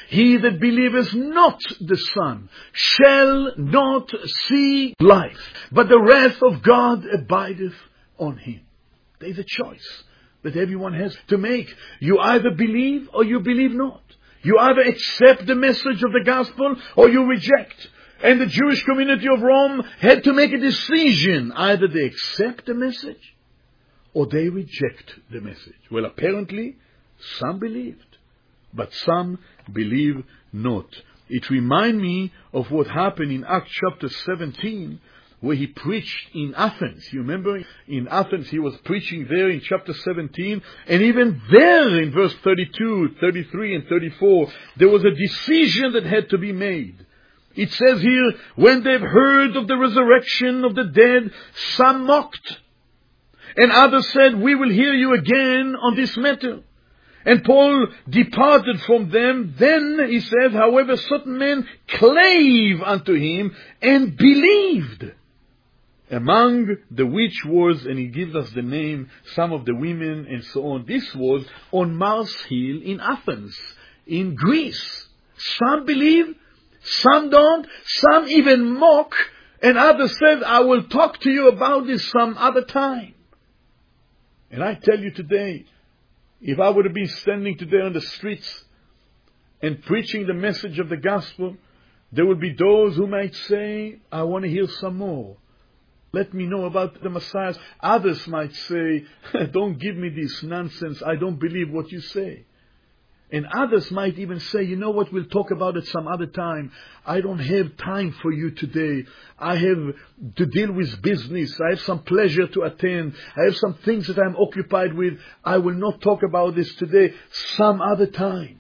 he that believeth not the Son shall not see life, but the wrath of God abideth on him. There is a choice that everyone has to make. You either believe or you believe not. You either accept the message of the gospel or you reject. And the Jewish community of Rome had to make a decision. Either they accept the message or they reject the message. Well, apparently, some believed, but some believe not. It reminds me of what happened in Acts chapter seventeen, where he preached in Athens. You remember in Athens he was preaching there in chapter seventeen, and even there in verse thirty-two, thirty-three and thirty-four, there was a decision that had to be made. It says here, when they've heard of the resurrection of the dead, some mocked, and others said, we will hear you again on this matter. And Paul departed from them. Then, he says, however, certain men clave unto him and believed. Among the which was, and he gives us the name, some of the women and so on. This was on Mars Hill in Athens, in Greece. Some believe, some don't, some even mock, and others said, I will talk to you about this some other time. And I tell you today, if I would have been standing today on the streets and preaching the message of the gospel, there would be those who might say, I want to hear some more. Let me know about the Messiah. Others might say, don't give me this nonsense. I don't believe what you say. And others might even say, you know what, we'll talk about it some other time. I don't have time for you today. I have to deal with business. I have some pleasure to attend. I have some things that I'm occupied with. I will not talk about this today, some other time.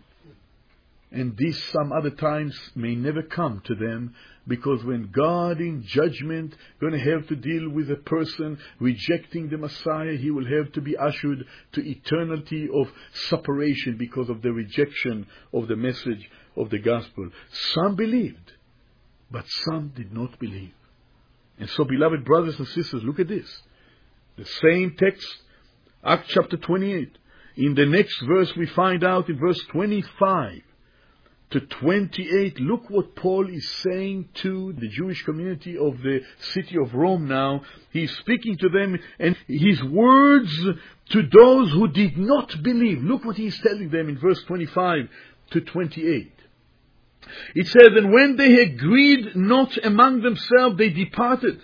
And these some other times may never come to them, because when God in judgment going to have to deal with a person rejecting the Messiah, he will have to be ushered to eternity of separation because of the rejection of the message of the gospel. Some believed, but some did not believe. And so, beloved brothers and sisters, look at this. The same text, Acts chapter twenty-eight. In the next verse we find out in verse twenty-five to twenty-eight, look what Paul is saying to the Jewish community of the city of Rome now. He's speaking to them, and his words to those who did not believe. Look what he's telling them in verse twenty-five to twenty-eight. It says, and when they agreed not among themselves, they departed,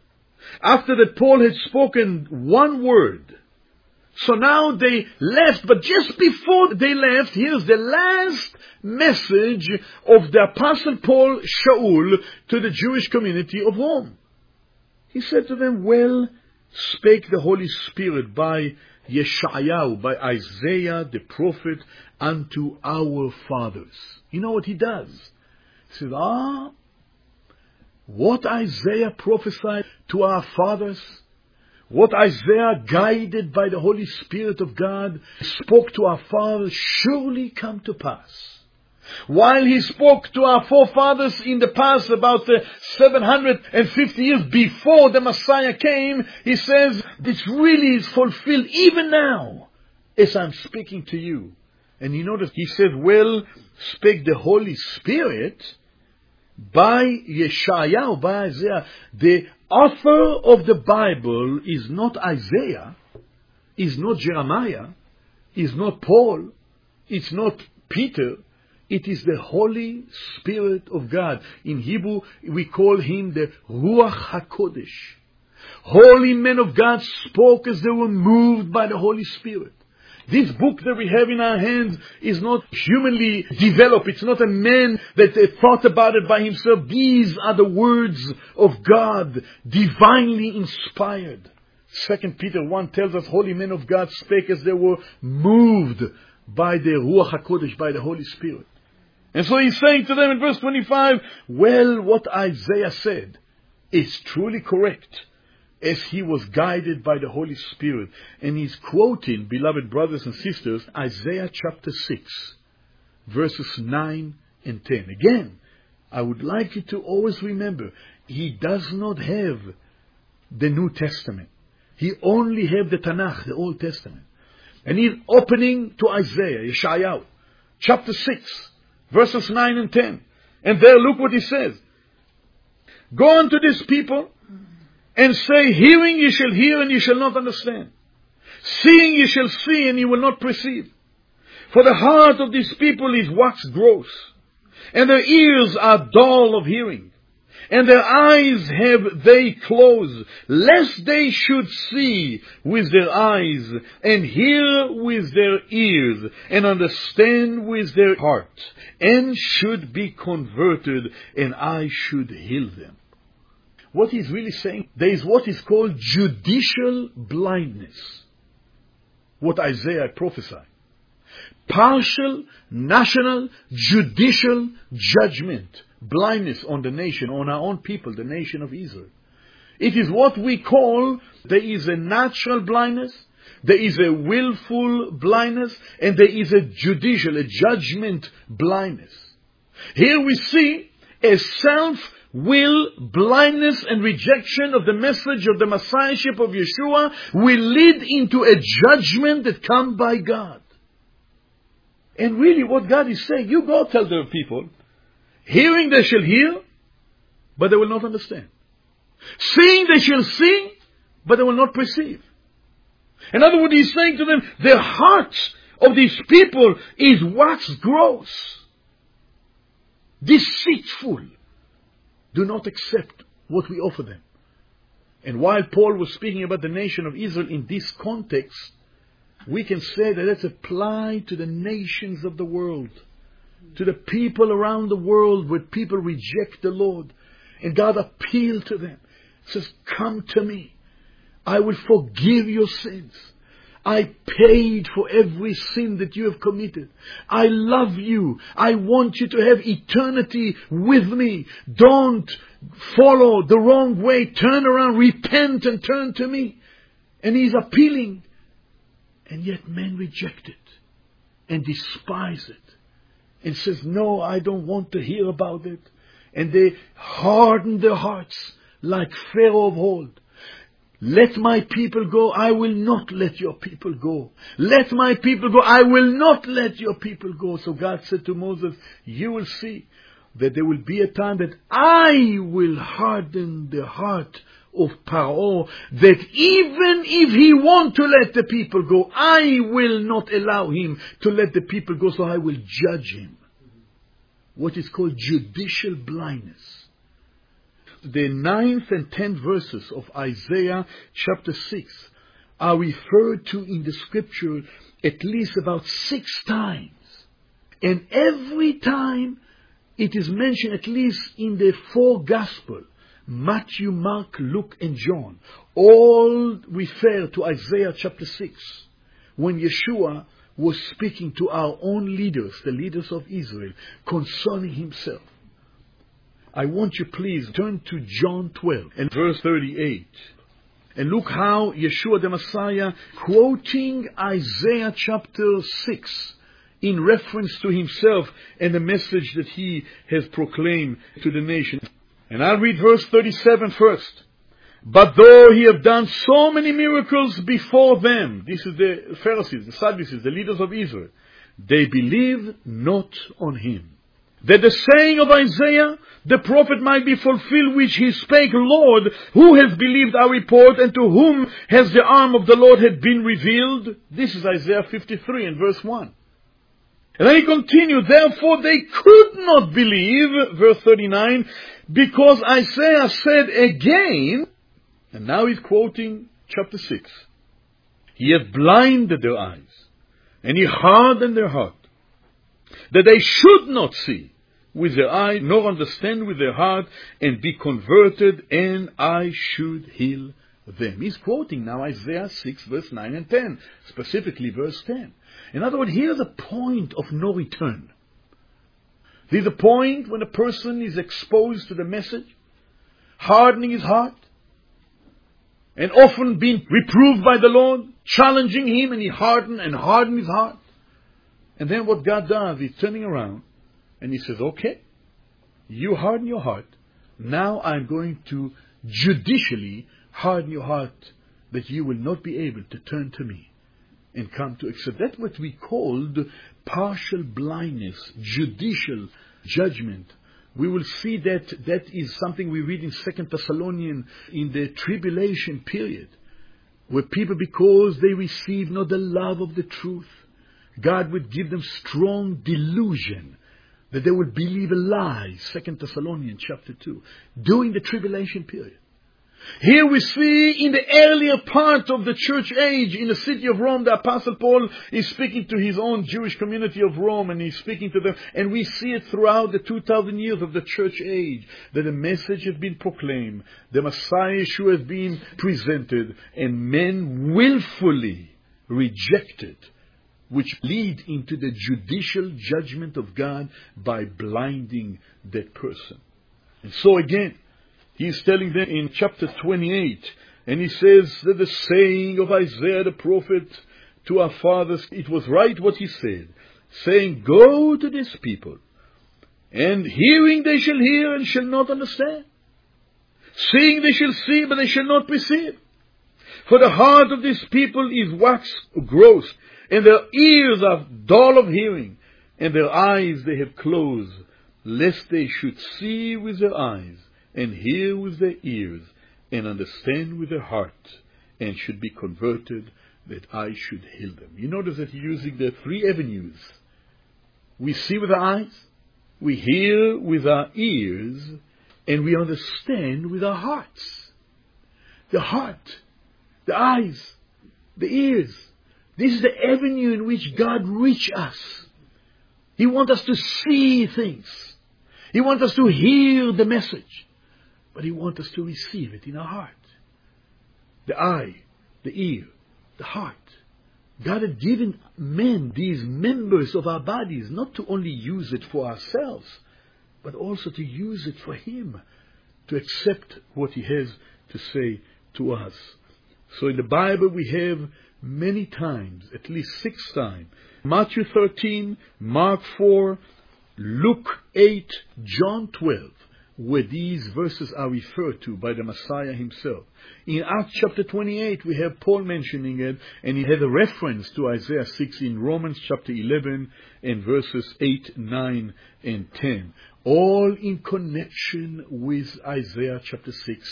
after that Paul had spoken one word. So now they left, but just before they left, here's the last message of the Apostle Paul, Shaul, to the Jewish community of Rome. He said to them, well spake the Holy Spirit by Yeshayahu, by Isaiah the prophet, unto our fathers. You know what he does? He says, ah, what Isaiah prophesied to our fathers, what Isaiah, guided by the Holy Spirit of God, spoke to our fathers, surely come to pass. While he spoke to our forefathers in the past, about the seven hundred fifty years before the Messiah came, he says, this really is fulfilled even now, as I'm speaking to you. And you notice he said, well, spake the Holy Spirit by Yeshayahu, by Isaiah. The author of the Bible is not Isaiah, is not Jeremiah, is not Paul, it's not Peter. It is the Holy Spirit of God. In Hebrew, we call him the Ruach HaKodesh. Holy men of God spoke as they were moved by the Holy Spirit. This book that we have in our hands is not humanly developed. It's not a man that thought about it by himself. These are the words of God, divinely inspired. Second Peter one tells us, holy men of God spake as they were moved by the Ruach HaKodesh, by the Holy Spirit. And so he's saying to them in verse twenty-five, well, what Isaiah said is truly correct, as he was guided by the Holy Spirit. And he's quoting, beloved brothers and sisters, Isaiah chapter six, verses nine and ten. Again, I would like you to always remember, he does not have the New Testament. He only has the Tanakh, the Old Testament. And he's opening to Isaiah, Yeshayahu, chapter six, verses nine and ten. And there, look what he says. Go unto this people and say, hearing ye shall hear and ye shall not understand. Seeing ye shall see and ye will not perceive. For the heart of these people is waxed gross, and their ears are dull of hearing, and their eyes have they closed, lest they should see with their eyes, and hear with their ears, and understand with their heart, and should be converted, and I should heal them. What he's really saying, there is what is called judicial blindness. What Isaiah prophesied. Partial, national, judicial judgment. Blindness on the nation, on our own people, the nation of Israel. It is what we call, there is a natural blindness, there is a willful blindness, and there is a judicial, a judgment blindness. Here we see a self-will blindness and rejection of the message of the Messiahship of Yeshua will lead into a judgment that comes by God. And really what God is saying, you go tell the people, hearing they shall hear, but they will not understand. Seeing they shall see, but they will not perceive. In other words, he's saying to them, the hearts of these people is waxed gross, deceitful. Do not accept what we offer them. And while Paul was speaking about the nation of Israel in this context, we can say that that's applied to the nations of the world, to the people around the world where people reject the Lord. And God appealed to them, says, come to me. I will forgive your sins. I paid for every sin that you have committed. I love you. I want you to have eternity with me. Don't follow the wrong way. Turn around, repent and turn to me. And he's appealing. And yet men reject it and despise it and says, no, I don't want to hear about it. And they harden their hearts like Pharaoh of old. Let my people go, I will not let your people go. Let my people go, I will not let your people go. So God said to Moses, you will see that there will be a time that I will harden the heart of Paro, that even if he want to let the people go, I will not allow him to let the people go, so I will judge him. What is called judicial blindness. The ninth and tenth verses of Isaiah chapter six are referred to in the scripture at least about six times. And every time it is mentioned at least in the four Gospels, Matthew, Mark, Luke, and John, all refer to Isaiah chapter six, when Yeshua was speaking to our own leaders, the leaders of Israel, concerning himself. I want you please turn to John twelve and verse thirty-eight. And look how Yeshua the Messiah, quoting Isaiah chapter six, in reference to himself and the message that he has proclaimed to the nation. And I'll read verse thirty-seven first. But though he have done so many miracles before them, this is the Pharisees, the Sadducees, the leaders of Israel, they believe not on him. That the saying of Isaiah, the prophet, might be fulfilled, which he spake, Lord, who has believed our report, and to whom has the arm of the Lord had been revealed? This is Isaiah fifty-three and verse one. And then he continued, therefore they could not believe, verse thirty-nine, because Isaiah said again, and now he's quoting chapter six, he hath blinded their eyes, and he hardened their heart, that they should not see with their eye, nor understand with their heart, and be converted, and I should heal them. He's quoting now Isaiah six, verse nine and ten, specifically verse ten. In other words, here's a point of no return. There's a point when a person is exposed to the message, hardening his heart, and often being reproved by the Lord, challenging him, and he hardened and hardened his heart. And then what God does, he's turning around, and he says, okay, you harden your heart. Now I'm going to judicially harden your heart, that you will not be able to turn to me and come to accept. That's what we called partial blindness, judicial judgment. We will see that that is something we read in Second Thessalonians in the tribulation period, where people, because they receive not the love of the truth, God would give them strong delusion that they would believe a lie, Second Thessalonians chapter two, during the tribulation period. Here we see in the earlier part of the church age, in the city of Rome, the Apostle Paul is speaking to his own Jewish community of Rome, and he's speaking to them, and we see it throughout the two thousand years of the church age, that the message has been proclaimed, the Messiah Yeshua has been presented, and men willfully rejected, which lead into the judicial judgment of God by blinding that person. And so again, he is telling them in chapter twenty-eight, and he says that the saying of Isaiah the prophet to our fathers, it was right what he said, saying, go to this people, and hearing they shall hear and shall not understand. Seeing they shall see, but they shall not perceive. For the heart of this people is wax gross, and their ears are dull of hearing, and their eyes they have closed, lest they should see with their eyes, and hear with their ears, and understand with their heart, and should be converted, that I should heal them. You notice that he's using the three avenues. We see with our eyes, we hear with our ears, and we understand with our hearts. The heart, the eyes, the ears. This is the avenue in which God reaches us. He wants us to see things. He wants us to hear the message. But He wants us to receive it in our heart. The eye, the ear, the heart. God had given men these members of our bodies, not to only use it for ourselves, but also to use it for Him, to accept what He has to say to us. So in the Bible we have many times, at least six times, Matthew thirteen, Mark four, Luke eight, John twelve, where these verses are referred to by the Messiah Himself. In Acts chapter twenty-eight, we have Paul mentioning it, and he had a reference to Isaiah six in Romans chapter eleven and verses eight, nine, and ten. All in connection with Isaiah chapter six,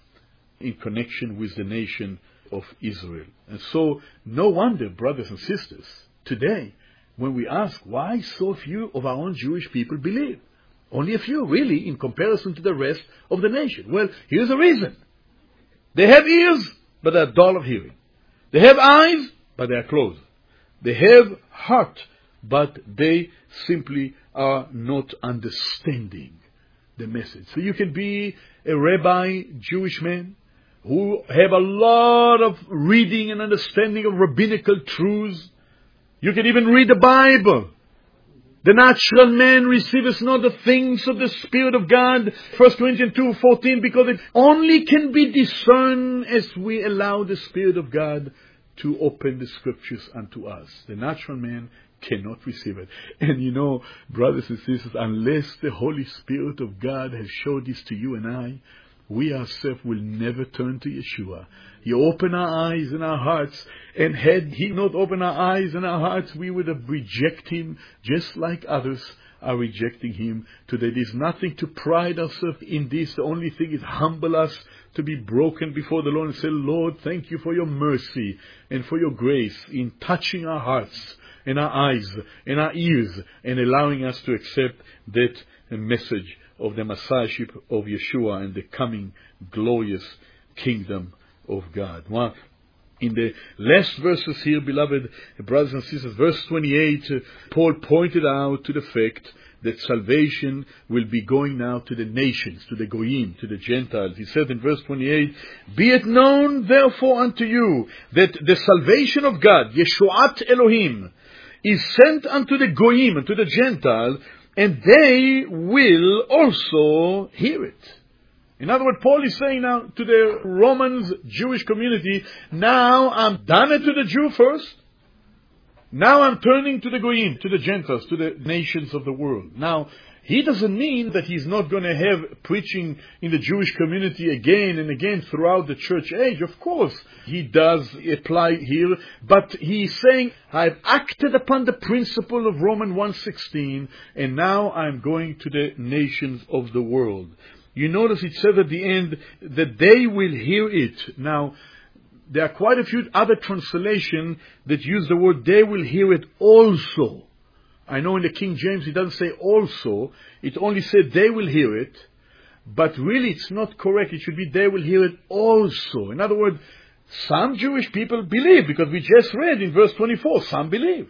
in connection with the nation of Israel. And so, no wonder, brothers and sisters, today, when we ask why so few of our own Jewish people believe, only a few, really, in comparison to the rest of the nation. Well, here's the reason. They have ears, but they are dull of hearing. They have eyes, but they are closed. They have heart, but they simply are not understanding the message. So you can be a rabbi, Jewish man, who have a lot of reading and understanding of rabbinical truths. You can even read the Bible. The natural man receiveth not the things of the Spirit of God, First Corinthians two fourteen, because it only can be discerned as we allow the Spirit of God to open the Scriptures unto us. The natural man cannot receive it. And you know, brothers and sisters, unless the Holy Spirit of God has showed this to you and I, we ourselves will never turn to Yeshua. He opened our eyes and our hearts, and had He not opened our eyes and our hearts, we would have rejected Him just like others are rejecting Him today. There's nothing to pride ourselves in this. The only thing is humble us to be broken before the Lord and say, Lord, thank You for Your mercy and for Your grace in touching our hearts and our eyes and our ears and allowing us to accept that message of the Messiahship of Yeshua and the coming glorious kingdom of God. Well, in the last verses here, beloved brothers and sisters, verse twenty-eight, uh, Paul pointed out to the fact that salvation will be going now to the nations, to the Goyim, to the Gentiles. He said in verse twenty-eight, be it known therefore unto you that the salvation of God, Yeshuat Elohim, is sent unto the Goyim, unto the Gentiles, and they will also hear it. In other words, Paul is saying now to the Romans Jewish community, now I'm done it to the Jew first. Now I'm turning to the Goyim, to the Gentiles, to the nations of the world. Now, he doesn't mean that he's not going to have preaching in the Jewish community again and again throughout the church age. Of course, he does apply here, but he's saying, I've acted upon the principle of Romans one sixteen, and now I'm going to the nations of the world. You notice it says at the end that they will hear it. Now, there are quite a few other translations that use the word they will hear it also. I know in the King James it doesn't say also. It only said they will hear it. But really it's not correct. It should be they will hear it also. In other words, some Jewish people believe, because we just read in verse twenty-four, some believe.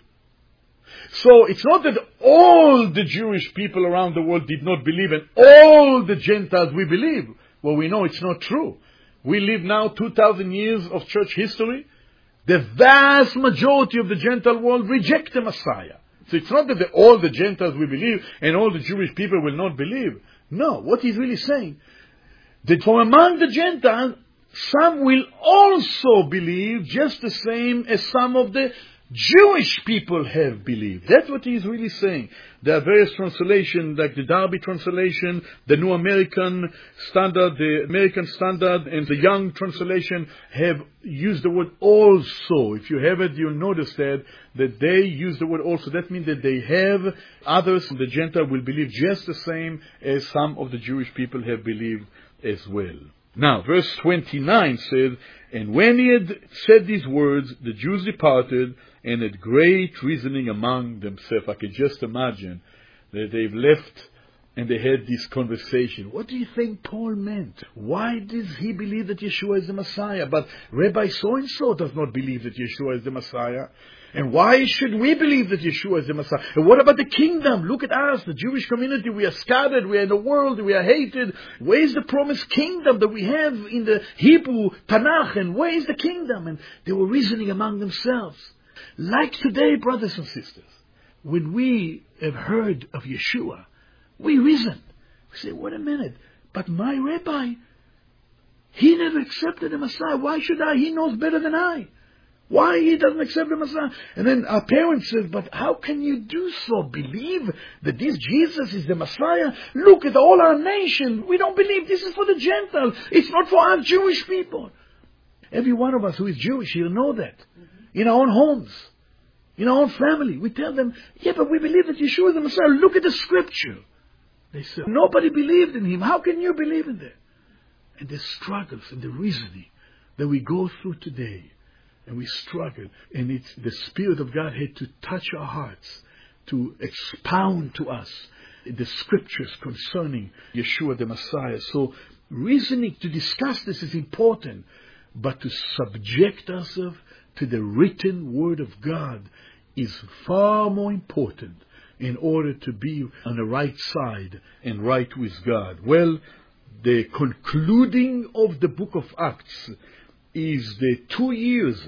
So it's not that all the Jewish people around the world did not believe and all the Gentiles we believe. Well, we know it's not true. We live now two thousand years of church history. The vast majority of the Gentile world reject the Messiah. So it's not that the, all the Gentiles will believe and all the Jewish people will not believe. No, what he's really saying, that from among the Gentiles, some will also believe just the same as some of the Jewish people have believed. That's what he's really saying. There are various translations, like the Darby translation, the New American Standard, the American Standard, and the Young translation have used the word also. If you have it, you'll notice that, that they use the word also. That means that they have others, the Gentile will believe just the same as some of the Jewish people have believed as well. Now, verse twenty-nine says, and when he had said these words, the Jews departed, and had great reasoning among themselves. I can just imagine that they've left and they had this conversation. What do you think Paul meant? Why does he believe that Yeshua is the Messiah? But Rabbi so-and-so does not believe that Yeshua is the Messiah. And why should we believe that Yeshua is the Messiah? And what about the kingdom? Look at us, the Jewish community. We are scattered. We are in the world. We are hated. Where is the promised kingdom that we have in the Hebrew Tanakh? And where is the kingdom? And they were reasoning among themselves. Like today, brothers and sisters, when we have heard of Yeshua, we reason. We say, wait a minute, but my rabbi, he never accepted the Messiah. Why should I? He knows better than I. Why he doesn't accept the Messiah? And then our parents said, but how can you do so? Believe that this Jesus is the Messiah? Look at all our nation. We don't believe this is for the Gentiles. It's not for our Jewish people. Every one of us who is Jewish, he'll know that. In our own homes, in our own family, we tell them, yeah, but we believe that Yeshua is the Messiah. Look at the scripture. They say, nobody believed in him. How can you believe in that? And the struggles and the reasoning that we go through today, and we struggle, and it's the Spirit of God had to touch our hearts, to expound to us the scriptures concerning Yeshua the Messiah. So reasoning to discuss this is important, but to subject ourselves to the written word of God is far more important in order to be on the right side and right with God. Well, the concluding of the book of Acts is the two years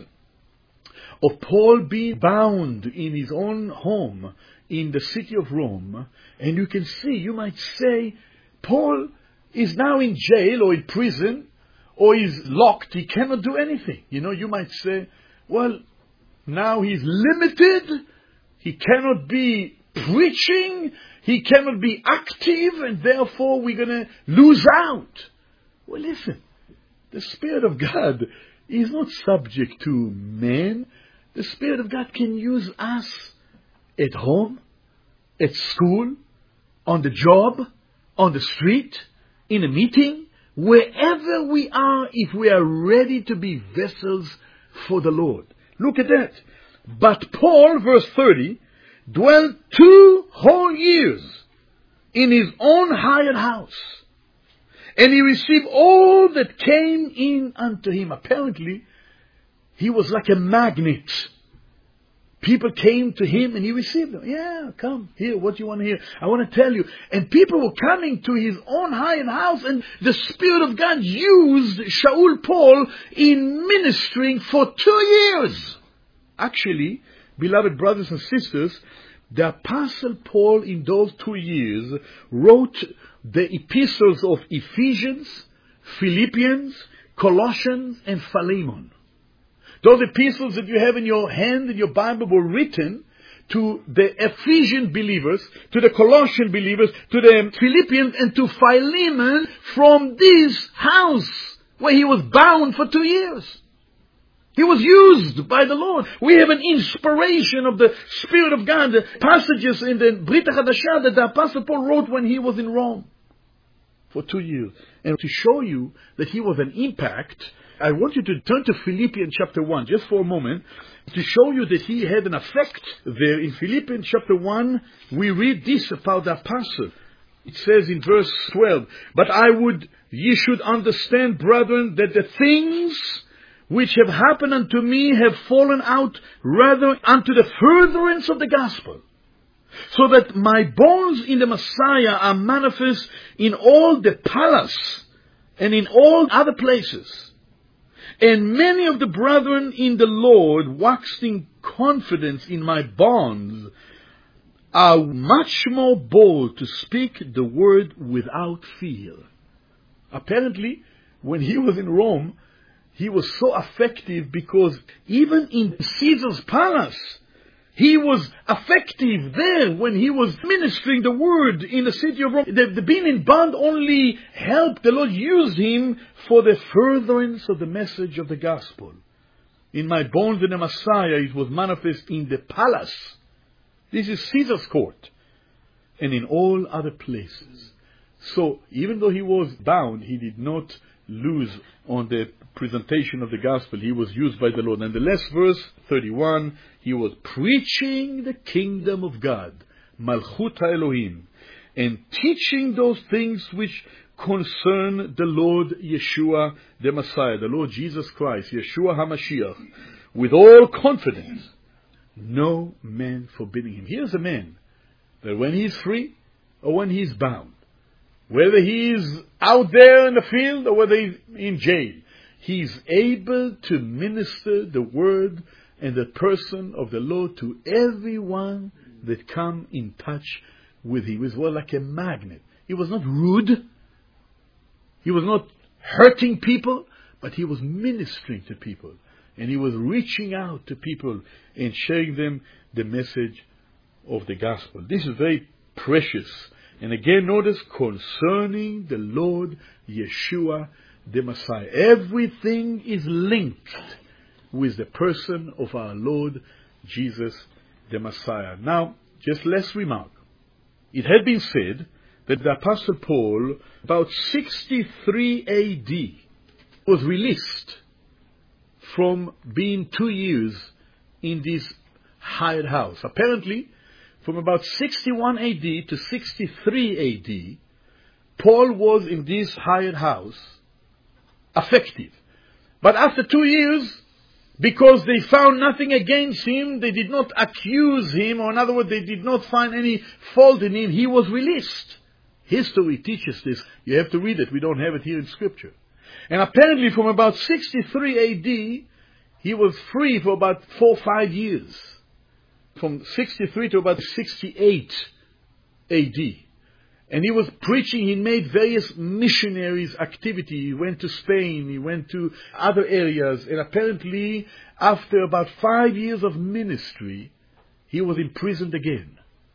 of Paul being bound in his own home in the city of Rome. And you can see, you might say, Paul is now in jail or in prison or is locked. He cannot do anything. You know, you might say, well, now he's limited. He cannot be preaching. He cannot be active, and therefore we're going to lose out. Well, listen, the Spirit of God is not subject to man. The Spirit of God can use us at home, at school, on the job, on the street, in a meeting, wherever we are, if we are ready to be vessels for the Lord. Look at that. But Paul, verse thirty, dwelt two whole years in his own hired house, and he received all that came in unto him. Apparently, he was like a magnet. People came to him and he received them. Yeah, come, here, what do you want to hear? I want to tell you. And people were coming to his own hired house, and the Spirit of God used Shaul Paul in ministering for two years. Actually, beloved brothers and sisters, the Apostle Paul in those two years wrote the epistles of Ephesians, Philippians, Colossians, and Philemon. Those epistles that you have in your hand in your Bible were written to the Ephesian believers, to the Colossian believers, to the Philippians, and to Philemon from this house where he was bound for two years. He was used by the Lord. We have an inspiration of the Spirit of God, the passages in the Brit HaChadashah that the Apostle Paul wrote when he was in Rome for two years. And to show you that he was an impact, I want you to turn to Philippians chapter one just for a moment to show you that he had an effect there. In Philippians chapter one, we read this about the apostle. It says in verse twelve, "But I would ye should understand, brethren, that the things which have happened unto me have fallen out rather unto the furtherance of the gospel, so that my bonds in the Messiah are manifest in all the palace and in all other places. And many of the brethren in the Lord, waxing confidence in my bonds, are much more bold to speak the word without fear." Apparently, when he was in Rome, he was so effective because even in Caesar's palace, he was effective there when he was ministering the word in the city of Rome. The, the being in bond only helped. The Lord used him for the furtherance of the message of the gospel. In my bonds in the Messiah, it was manifest in the palace. This is Caesar's court. And in all other places. So, even though he was bound, he did not lose on the presentation of the gospel. He was used by the Lord. Nonetheless, verse thirty-one, he was preaching the kingdom of God, Malchut HaElohim, and teaching those things which concern the Lord Yeshua, the Messiah, the Lord Jesus Christ, Yeshua HaMashiach, with all confidence, no man forbidding him. Here's a man that when he's free or when he's bound, whether he's out there in the field or whether he's in jail, he's able to minister the word and the person of the Lord to everyone that come in touch with him. He was well like a magnet. He was not rude. He was not hurting people, but he was ministering to people. And he was reaching out to people and sharing them the message of the gospel. This is very precious. And again, notice, concerning the Lord Yeshua, the Messiah. Everything is linked with the person of our Lord Jesus, the Messiah. Now, just let's remark. It had been said that the Apostle Paul, about sixty-three A D, was released from being two years in this hired house. Apparently, from about sixty-one A D to sixty-three A D, Paul was in this hired house, effective. But after two years, because they found nothing against him, they did not accuse him, or in other words, they did not find any fault in him, he was released. History teaches this. You have to read it. We don't have it here in Scripture. And apparently from about sixty-three A D, he was free for about four or five years. From sixty-three to about sixty-eight A D. And he was preaching. He made various missionaries activity. He went to Spain. He went to other areas. And apparently, after about five years of ministry, he was imprisoned again.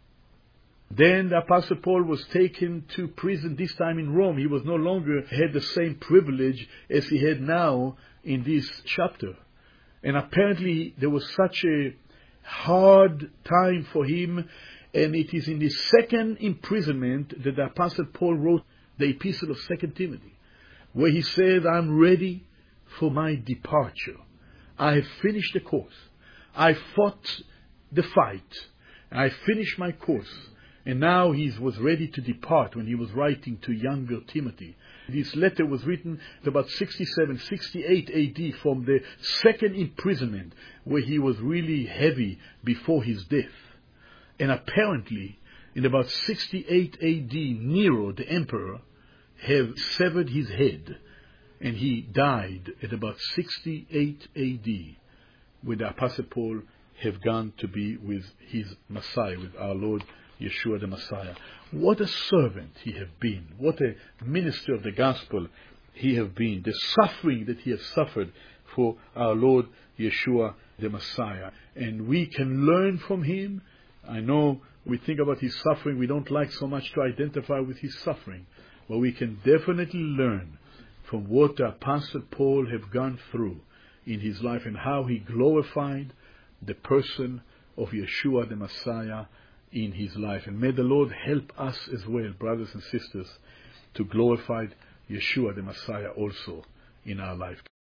Then the Apostle Paul was taken to prison, this time in Rome. He was no longer had the same privilege as he had now in this chapter. And apparently there was such a hard time for him. And it is in the second imprisonment that the Apostle Paul wrote the epistle of Second Timothy, where he said, I'm ready for my departure. I have finished the course. I fought the fight. I finished my course. And now he was ready to depart when he was writing to younger Timothy. This letter was written about sixty-seven, sixty-eight A D from the second imprisonment, where he was really heavy before his death. And apparently, in about sixty-eight A D, Nero, the emperor, have severed his head. And he died at about sixty-eight A D, when the Apostle Paul have gone to be with his Messiah, with our Lord Yeshua the Messiah. What a servant he have been. What a minister of the gospel he have been. The suffering that he has suffered for our Lord Yeshua the Messiah. And we can learn from him I know we think about his suffering, we don't like so much to identify with his suffering, but we can definitely learn from what the Apostle Paul have gone through in his life and how he glorified the person of Yeshua the Messiah in his life. And may the Lord help us as well, brothers and sisters, to glorify Yeshua the Messiah also in our life.